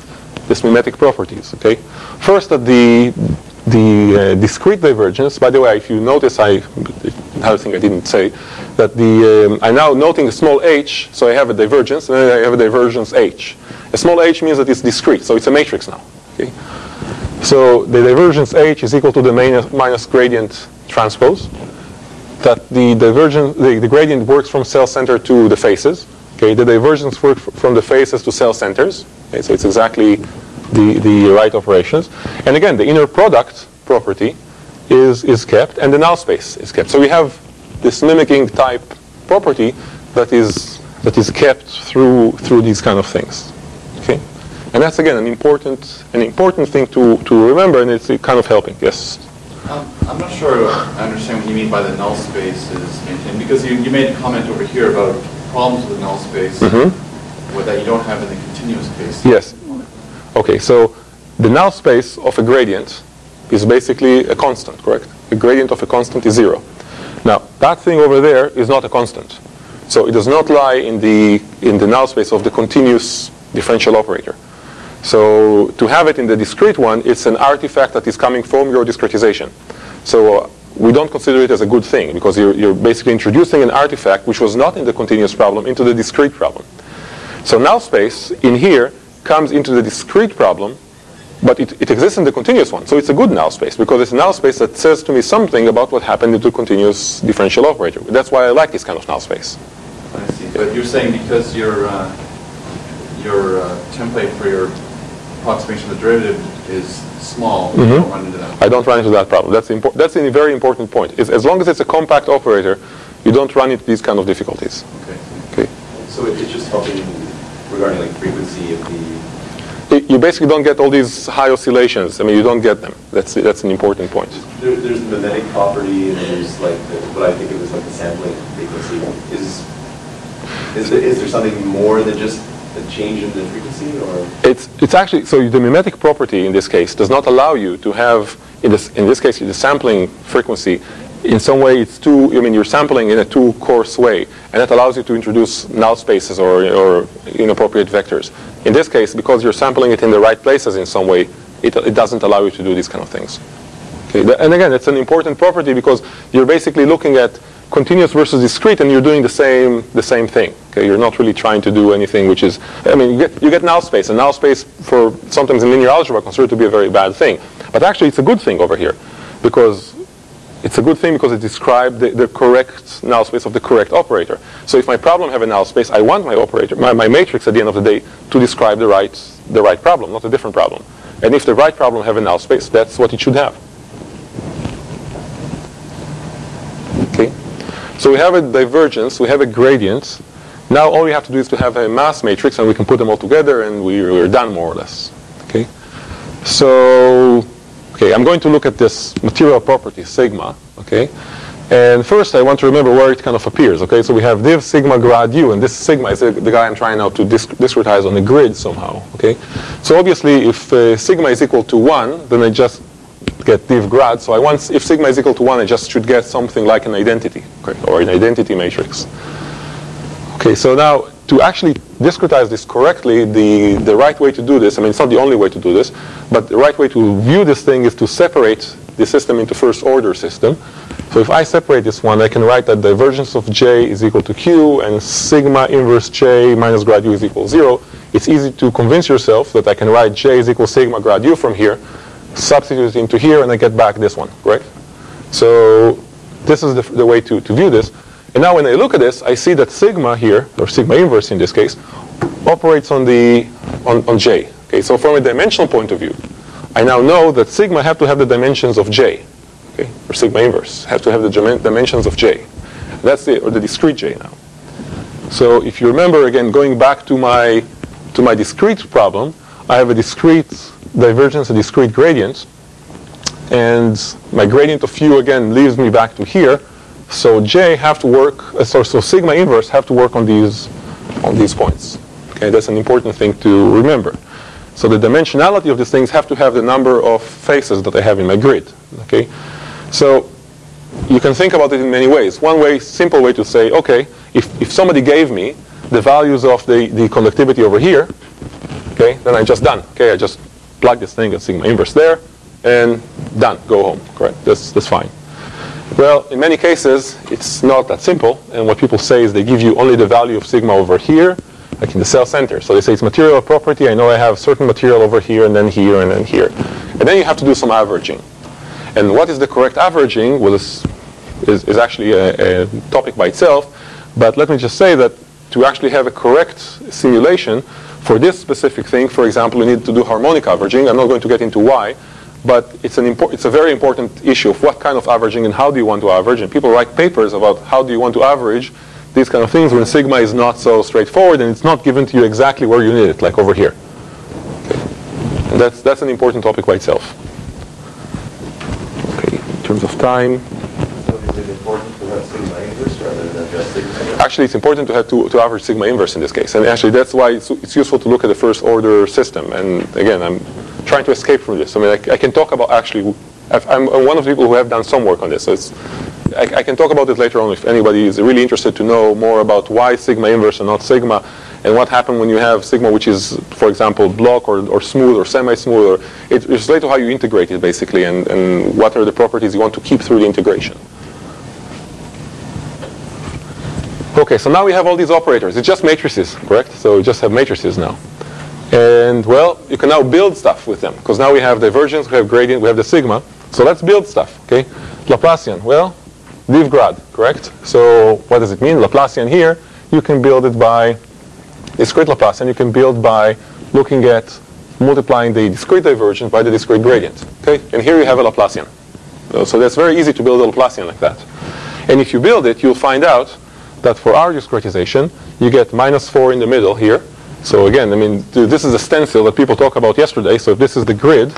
mimetic properties. Okay, first that the discrete divergence. By the way, if you notice, another thing I didn't say, that I'm now noting a small h, so I have a divergence, and then I have a divergence h. A small h means that it's discrete, so it's a matrix now. Okay, so the divergence h is equal to the minus gradient transpose. That the gradient works from cell center to the faces. Okay, the divergence works from the faces to cell centers. Okay, so it's exactly the right operations. And again, the inner product property is kept, and the null space is kept. So we have this mimicking type property that is kept through these kind of things. Okay, and that's again an important thing to remember, and it's kind of helping. Yes. I'm not sure I understand what you mean by the null space is maintained, because you made a comment over here about problems with null space that you don't have in the continuous case. Yes. Okay, so the null space of a gradient is basically a constant, correct? The gradient of a constant is 0. Now, that thing over there is not a constant. So it does not lie in the null space of the continuous differential operator. So to have it in the discrete one, it's an artifact that is coming from your discretization. So we don't consider it as a good thing, because you're basically introducing an artifact which was not in the continuous problem into the discrete problem. So null space in here comes into the discrete problem, but it exists in the continuous one. So it's a good null space, because it's a null space that says to me something about what happened into continuous differential operator. That's why I like this kind of null space. I see. But you're saying because your template for your approximation of the derivative is small, you don't run into that. I don't run into that problem. That's a very important point. As long as it's a compact operator, you don't run into these kind of difficulties. Okay. So it's just helping regarding like frequency of you basically don't get all these high oscillations. I mean, you don't get them. That's an important point. There's the mimetic property, and there's like what I think of as like the sampling frequency. Is there something more than just a change in the frequency, or? It's actually, so the mimetic property in this case does not allow you to have, in this case, the sampling frequency, in some way you're sampling in a too coarse way, and that allows you to introduce null spaces or inappropriate vectors. In this case, because you're sampling it in the right places in some way, it doesn't allow you to do these kind of things. Okay, and again, it's an important property because you're basically looking at continuous versus discrete, and you're doing the same thing. Okay, you're not really trying to do anything which is, I mean, you get null space, and null space for sometimes in linear algebra considered to be a very bad thing, but actually it's a good thing over here, because it's a good thing because it describes the correct null space of the correct operator. So if my problem have a null space, I want my operator, my matrix at the end of the day, to describe the right problem, not a different problem. And if the right problem have a null space, that's what it should have. Okay. So we have a divergence, we have a gradient. Now all we have to do is to have a mass matrix, and we can put them all together, and we're done more or less. Okay. So, okay, I'm going to look at this material property, sigma. Okay. And first I want to remember where it kind of appears. Okay. So we have div sigma grad u, and this sigma is the guy I'm trying now to discretize on the grid somehow. Okay. So obviously if sigma is equal to 1, then I just get div grad. So if sigma is equal to 1, I just should get something like an identity, okay, or an identity matrix. Okay, so now to actually discretize this correctly, the right way to do this, I mean, it's not the only way to do this, but the right way to view this thing is to separate the system into first order system. So if I separate this one, I can write that divergence of j is equal to q, and sigma inverse j minus grad u is equal to 0. It's easy to convince yourself that I can write j is equal to sigma grad u from here, substitute it into here, and I get back this one, correct? So this is the way to view this. And now when I look at this, I see that sigma here, or sigma inverse in this case, operates on j. Okay, so from a dimensional point of view, I now know that sigma have to have the dimensions of j, okay, or sigma inverse have to have the dimensions of j. That's the discrete j now. So if you remember, again, going back to my discrete problem, I have a discrete divergence, a discrete gradient, and my gradient of u again leaves me back to here. So j have to work, so sigma inverse have to work on these points. Okay, that's an important thing to remember. So the dimensionality of these things have to have the number of faces that I have in my grid. Okay, so you can think about it in many ways. One way, simple way to say, okay, if somebody gave me the values of the conductivity over here, Okay, then I'm just done. Okay, I just plug this thing at sigma inverse there, and done. Go home. Correct. That's fine. Well, in many cases, it's not that simple. And what people say is they give you only the value of sigma over here, like in the cell center. So they say it's material property. I know I have certain material over here, and then here, and then here. And then you have to do some averaging. And what is the correct averaging? Well, this is actually a topic by itself. But let me just say that to actually have a correct simulation for this specific thing, for example, you need to do harmonic averaging. I'm not going to get into why, but it's a very important issue of what kind of averaging and how do you want to average. And people write papers about how do you want to average these kind of things when sigma is not so straightforward and it's not given to you exactly where you need it, like over here. Okay. And that's an important topic by itself. Okay, in terms of time. So is it important to have sigma inverse rather than just sigma inverse? Actually, it's important to have to average sigma inverse in this case. And actually, that's why it's useful to look at the first order system. And again, I'm trying to escape from this. I mean, I can talk about actually, I'm one of the people who have done some work on this. So I can talk about it later on if anybody is really interested to know more about why sigma inverse and not sigma, and what happens when you have sigma which is, for example, block or smooth or semi-smooth. Or it's related to how you integrate it, basically, and what are the properties you want to keep through the integration. Okay, so now we have all these operators. It's just matrices, correct? So we just have matrices now. And, well, you can now build stuff with them, because now we have divergence, we have gradient, we have the sigma. So let's build stuff, okay? Laplacian, well, div grad, correct? So what does it mean? Laplacian here, you can build it by discrete Laplacian. You can build by looking at multiplying the discrete divergence by the discrete gradient, okay? And here you have a Laplacian. So that's very easy to build a Laplacian like that. And if you build it, you'll find out that for our discretization, you get -4 in the middle here. So again, I mean, this is a stencil that people talked about yesterday. So if this is the grid,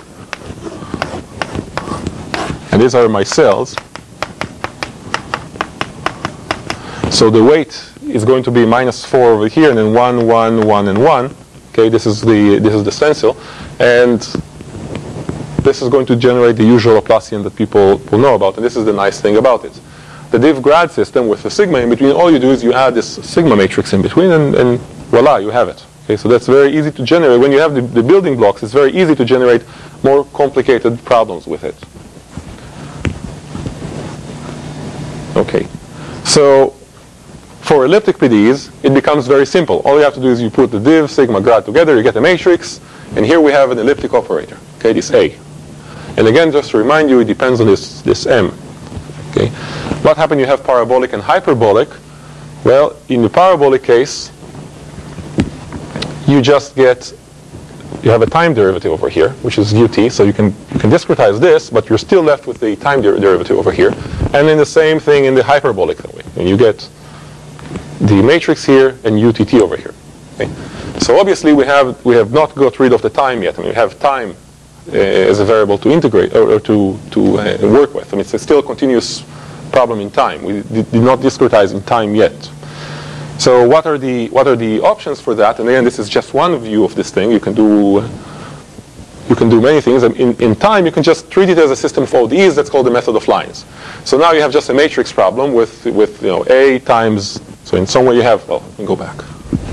and these are my cells, so the weight is going to be -4 over here, and then 1, 1, 1, and 1. Okay, this is the stencil, and this is going to generate the usual Laplacian that people will know about. And this is the nice thing about it. The div grad system with the sigma in between, all you do is you add this sigma matrix in between, and voila, you have it. Okay, so that's very easy to generate. When you have the building blocks, it's very easy to generate more complicated problems with it. Okay, so for elliptic PDEs, it becomes very simple. All you have to do is you put the div, sigma, grad together, you get a matrix, and here we have an elliptic operator, okay, this A. And again, just to remind you, it depends on this M. Okay. What happens you have parabolic and hyperbolic? Well, in the parabolic case, you have a time derivative over here, which is ut, so you can discretize this, but you're still left with the time derivative over here. And then the same thing in the hyperbolic way. And you get the matrix here and utt over here. Okay. So obviously we have not got rid of the time yet. I mean, we have time as a variable to integrate or to work with. I mean, it's still a continuous problem in time. We did not discretize in time yet. So what are the options for that? And again, this is just one view of this thing. You can do many things. In time, you can just treat it as a system of ODEs. That's called the method of lines. So now you have just a matrix problem with A times. So in some way you have. Well, let me go back.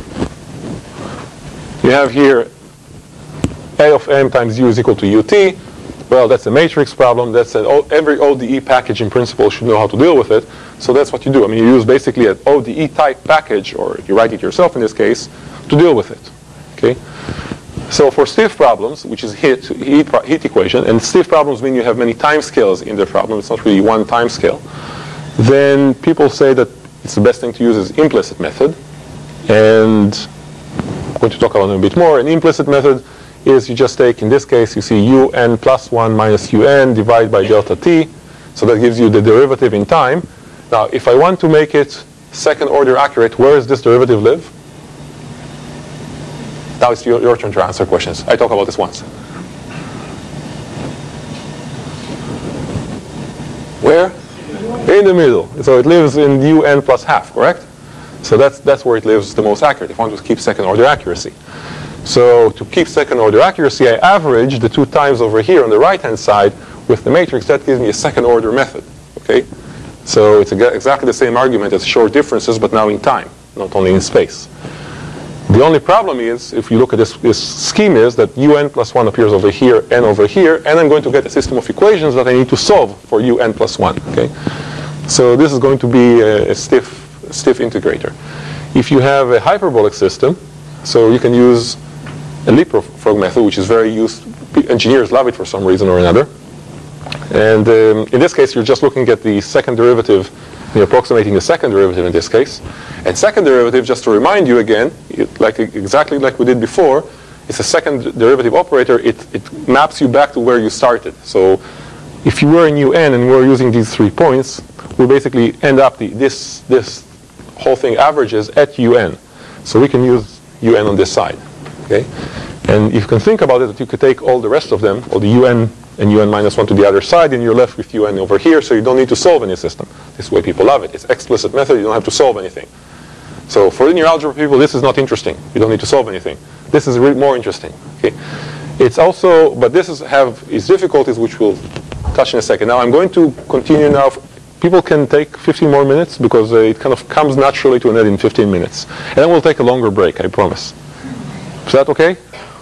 You have here A of m times u is equal to ut. Well, that's a matrix problem. That's every ODE package in principle should know how to deal with it. So that's what you do. I mean, you use basically an ODE type package, or you write it yourself in this case, to deal with it. Okay. So for stiff problems, which is heat equation, and stiff problems mean you have many time scales in the problem. It's not really one time scale. Then people say that it's the best thing to use is implicit method, and I'm going to talk about it a bit more. An implicit method is you just take, in this case, you see un plus 1 minus un divided by delta t. So that gives you the derivative in time. Now, if I want to make it second order accurate, where does this derivative live? Now it's your turn to answer questions. I talked about this once. Where? In the middle. So it lives in un plus half, correct? So that's where it lives the most accurate, if I want to keep second order accuracy. So to keep second order accuracy, I average the two times over here on the right-hand side with the matrix. That gives me a second order method. Okay? So it's exactly the same argument as short differences, but now in time, not only in space. The only problem is, if you look at this scheme, is that un plus 1 appears over here, n over here, and I'm going to get a system of equations that I need to solve for un plus 1. Okay? So this is going to be a stiff integrator. If you have a hyperbolic system, so you can use a leapfrog method, which is very used. Engineers love it for some reason or another. And in this case, you're just looking at the second derivative. You're approximating the second derivative in this case. And second derivative, just to remind you again, exactly like we did before, it's a second derivative operator. It maps you back to where you started. So if you were in un and we're using these 3 points, we basically end up this whole thing averages at un. So we can use un on this side. Okay? And you can think about it that you could take all the rest of them, all the un and un minus 1 to the other side, and you're left with un over here, so you don't need to solve any system. This is the way people love it. It's explicit method, you don't have to solve anything. So for linear algebra people, this is not interesting. You don't need to solve anything. This is really more interesting. Okay? It's also, but this have its difficulties, which we'll touch in a second. Now I'm going to continue now. People can take 15 more minutes because it kind of comes naturally to an end in 15 minutes. And then we'll take a longer break, I promise. Is that okay?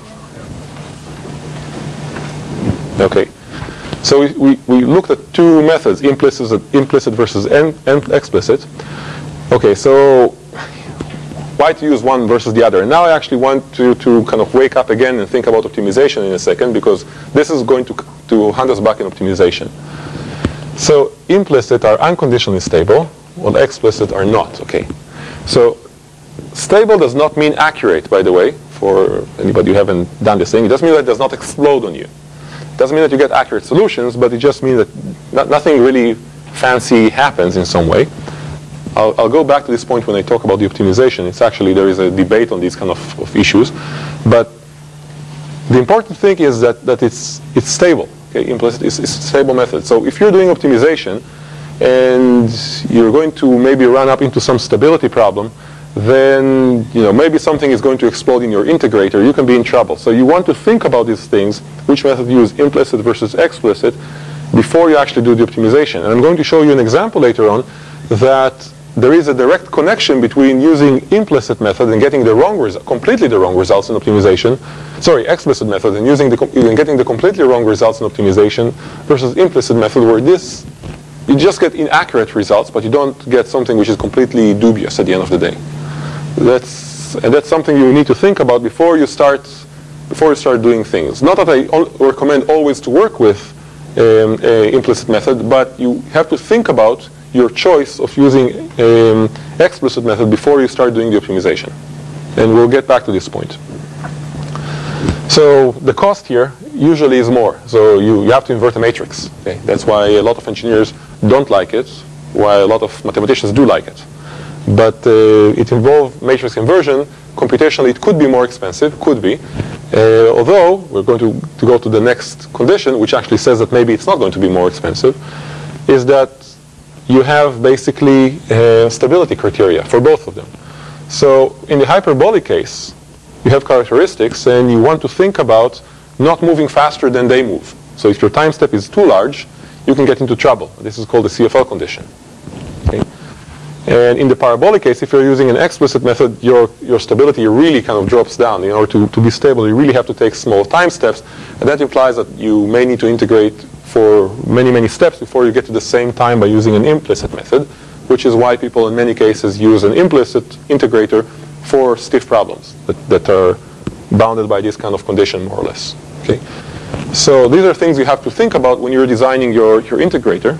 Okay. So we looked at 2 methods, implicit versus explicit. Okay, so why to use one versus the other? And now I actually want to kind of wake up again and think about optimization in a second, because this is going to hunt us back in optimization. So implicit are unconditionally stable, while explicit are not. Okay. So stable does not mean accurate, by the way, for anybody who haven't done this thing. It doesn't mean that it does not explode on you. It doesn't mean that you get accurate solutions, but it just means that nothing really fancy happens in some way. I'll go back to this point when I talk about the optimization. It's actually, there is a debate on these kind of issues. But the important thing is that it's stable. Okay? Implicit is a stable method. So if you're doing optimization and you're going to maybe run up into some stability problem, then maybe something is going to explode in your integrator. You can be in trouble. So you want to think about these things, which method to use, implicit versus explicit, before you actually do the optimization. And I'm going to show you an example later on that there is a direct connection between using implicit method and getting completely the wrong results in optimization. Sorry, explicit method and getting the completely wrong results in optimization versus implicit method, where you just get inaccurate results, but you don't get something which is completely dubious at the end of the day. That's something you need to think about before you start doing things. Not that I recommend always to work with implicit method, but you have to think about your choice of using explicit method before you start doing the optimization. And we'll get back to this point. So the cost here usually is more. So you have to invert a matrix. Okay? That's why a lot of engineers don't like it, while a lot of mathematicians do like it. But it involves matrix inversion. Computationally, it could be more expensive, could be. Although, we're going to go to the next condition, which actually says that maybe it's not going to be more expensive, is that you have basically stability criteria for both of them. So in the hyperbolic case, you have characteristics, and you want to think about not moving faster than they move. So if your time step is too large, you can get into trouble. This is called the CFL condition. Okay? And in the parabolic case, if you're using an explicit method, your stability really kind of drops down. In order to be stable, you really have to take small time steps, and that implies that you may need to integrate for many, many steps before you get to the same time by using an implicit method, which is why people in many cases use an implicit integrator for stiff problems that are bounded by this kind of condition, more or less. Okay? So these are things you have to think about when you're designing your integrator.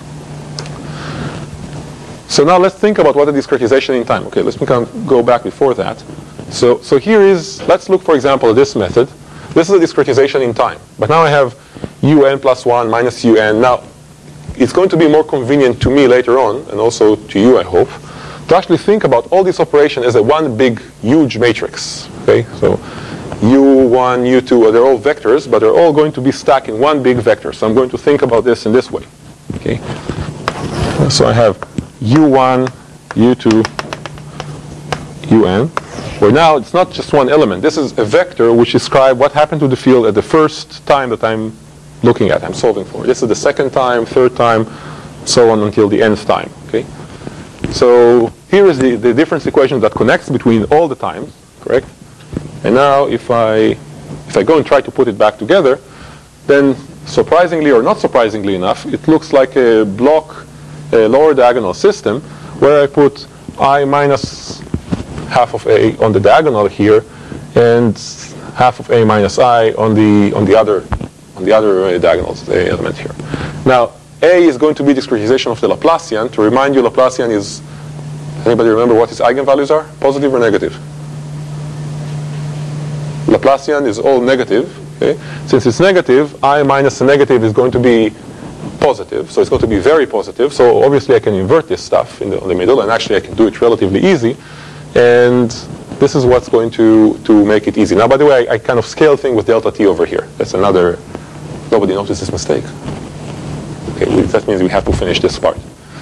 So now let's think about what is discretization in time. Okay, let's kind of go back before that. So here is, let's look, for example, at this method. This is a discretization in time. But now I have un plus 1 minus un. Now, it's going to be more convenient to me later on, and also to you, I hope, to actually think about all this operation as a one big, huge matrix. Okay, so u1, u2, they're all vectors, but they're all going to be stacked in one big vector. So I'm going to think about this in this way. Okay, so I have u1, u2, un, where now it's not just one element. This is a vector which describes what happened to the field at the first time that I'm looking at, I'm solving for. This is the second time, third time, so on until the nth time. Okay, so here is the difference equation that connects between all the times. correct? And now if I go and try to put it back together, then surprisingly or not surprisingly enough, it looks like a block, a lower diagonal system, where I put I minus half of A on the diagonal here, and half of A minus I on the other diagonals element here. Now, A is going to be discretization of the Laplacian. To remind you, Laplacian is, anybody remember what its eigenvalues are? Positive or negative? Laplacian is all negative. Okay? Since it's negative, I minus the negative is going to be positive. So it's going to be very positive. So obviously I can invert this stuff in the middle, and actually I can do it relatively easy. And this is what's going to make it easy. Now, by the way, I kind of scale thing with delta t over here. That's another, nobody noticed this mistake. Okay, that means we have to finish this part.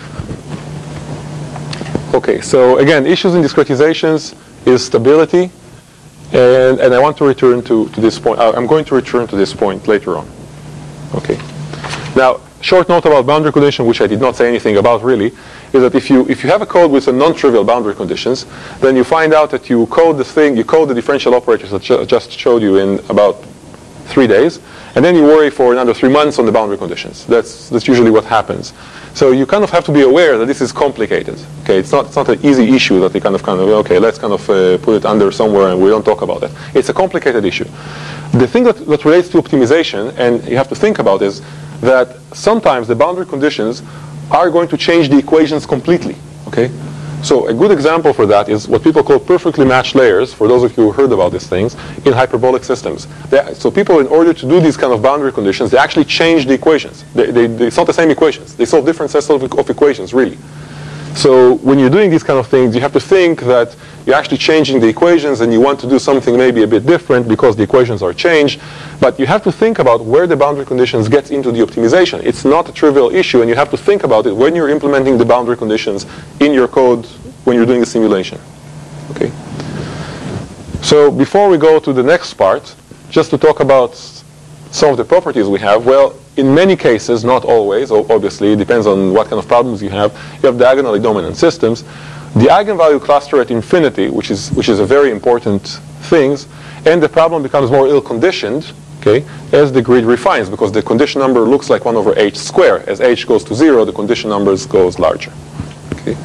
Okay, so again, issues in discretizations is stability. And I want to return to this point. I'm going to return to this point later on. Okay. Now, short note about boundary condition, which I did not say anything about really, is that if you have a code with a non-trivial boundary conditions, then you find out that you code the differential operators that I just showed you in about 3 days, and then you worry for another 3 months on the boundary conditions. That's usually what happens. So you kind of have to be aware that this is complicated. Okay, it's not an easy issue that you kind of okay, let's kind of put it under somewhere and we don't talk about it. It's a complicated issue. The thing that relates to optimization, and you have to think about, is that sometimes the boundary conditions are going to change the equations completely. Okay, so a good example for that is what people call perfectly matched layers. For those of you who heard about these things in hyperbolic systems, so people, in order to do these kind of boundary conditions, they actually change the equations. It's not the same equations. They solve different sets of equations, really. So when you're doing these kind of things, you have to think that you're actually changing the equations, and you want to do something maybe a bit different because the equations are changed. But you have to think about where the boundary conditions get into the optimization. It's not a trivial issue, and you have to think about it when you're implementing the boundary conditions in your code when you're doing the simulation. Okay. So before we go to the next part, just to talk about some of the properties we have. Well, in many cases, not always, obviously, it depends on what kind of problems you have diagonally dominant systems. The eigenvalue cluster at infinity, which is a very important thing, and the problem becomes more ill-conditioned, okay, as the grid refines, because the condition number looks like 1 over h squared. As h goes to 0, the condition numbers goes larger. Okay.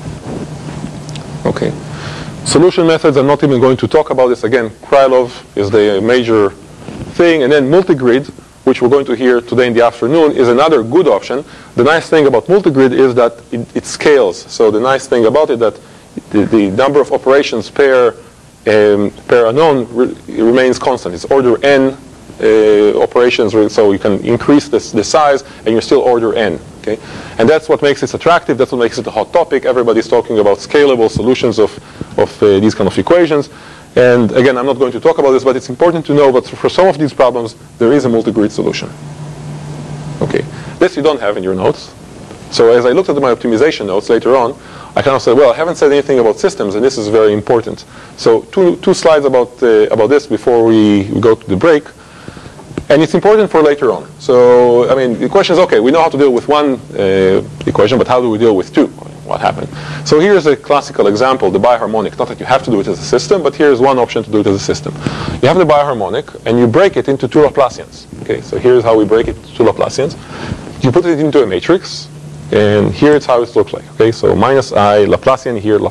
Okay. Solution methods, I'm not even going to talk about this. Again, Krylov is the major thing, and then multigrid, which we're going to hear today in the afternoon, is another good option. The nice thing about multigrid is that it scales. So the nice thing about it that the number of operations per unknown remains constant. It's order n operations, so you can increase the size, and you're still order n. Okay, and that's what makes it attractive. That's what makes it a hot topic. Everybody's talking about scalable solutions of these kind of equations. And again, I'm not going to talk about this, but it's important to know that for some of these problems, there is a multigrid solution. Okay, this you don't have in your notes. So as I looked at my optimization notes later on, I kind of said, well, I haven't said anything about systems, and this is very important. So two slides about this before we go to the break. And it's important for later on. So, I mean, the question is, okay, we know how to deal with one equation, but how do we deal with two? What happened? So here's a classical example, the biharmonic. Not that you have to do it as a system, but here's one option to do it as a system. You have the biharmonic, and you break it into two Laplacians. Okay, so here's how we break it to two Laplacians. You put it into a matrix, and here's how it looks like. Okay, so minus I, Laplacian here,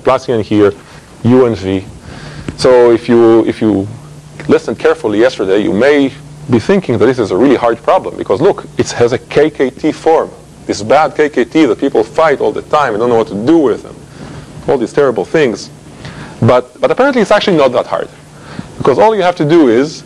U and V. So if you listened carefully yesterday, you may be thinking that this is a really hard problem, because look, it has a KKT form. This bad KKT that people fight all the time and don't know what to do with them. All these terrible things. But apparently it's actually not that hard. Because all you have to do is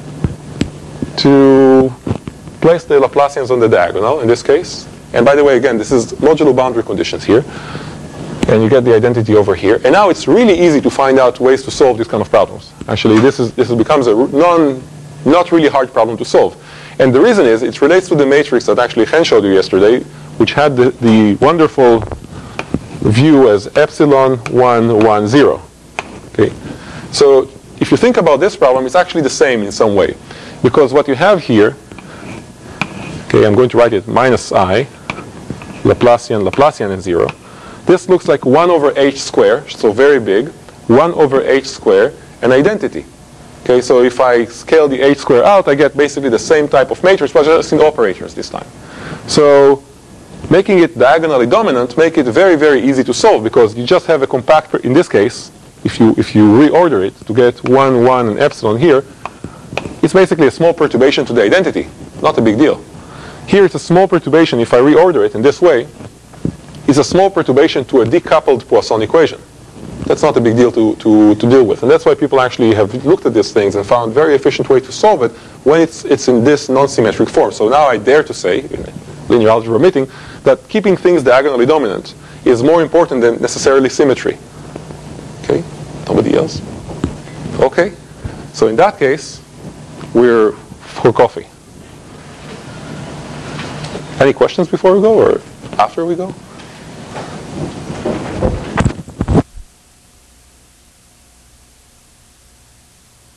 to place the Laplacians on the diagonal, in this case. And by the way, again, this is modulo boundary conditions here. And you get the identity over here. And now it's really easy to find out ways to solve these kind of problems. Actually, this becomes a not really hard problem to solve. And the reason is, it relates to the matrix that actually Chen showed you yesterday, which had the wonderful view as epsilon 1, 1, 0. Okay? So if you think about this problem, it's actually the same in some way. Because what you have here, okay, I'm going to write it minus I, Laplacian, and 0. This looks like 1 over h squared, so very big, 1 over h squared, an identity. Okay, so if I scale the H square out, I get basically the same type of matrix, but just in operators this time. So making it diagonally dominant make it very, very easy to solve, because you just have a compact, in this case, if you reorder it to get 1, 1, and epsilon here, it's basically a small perturbation to the identity. Not a big deal. Here it's a small perturbation, if I reorder it in this way, it's a small perturbation to a decoupled Poisson equation. That's not a big deal to deal with. And that's why people actually have looked at these things and found a very efficient way to solve it when it's in this non-symmetric form. So now I dare to say, in a linear algebra meeting, that keeping things diagonally dominant is more important than necessarily symmetry. Okay? Nobody else? Okay. So in that case, we're for coffee. Any questions before we go or after we go?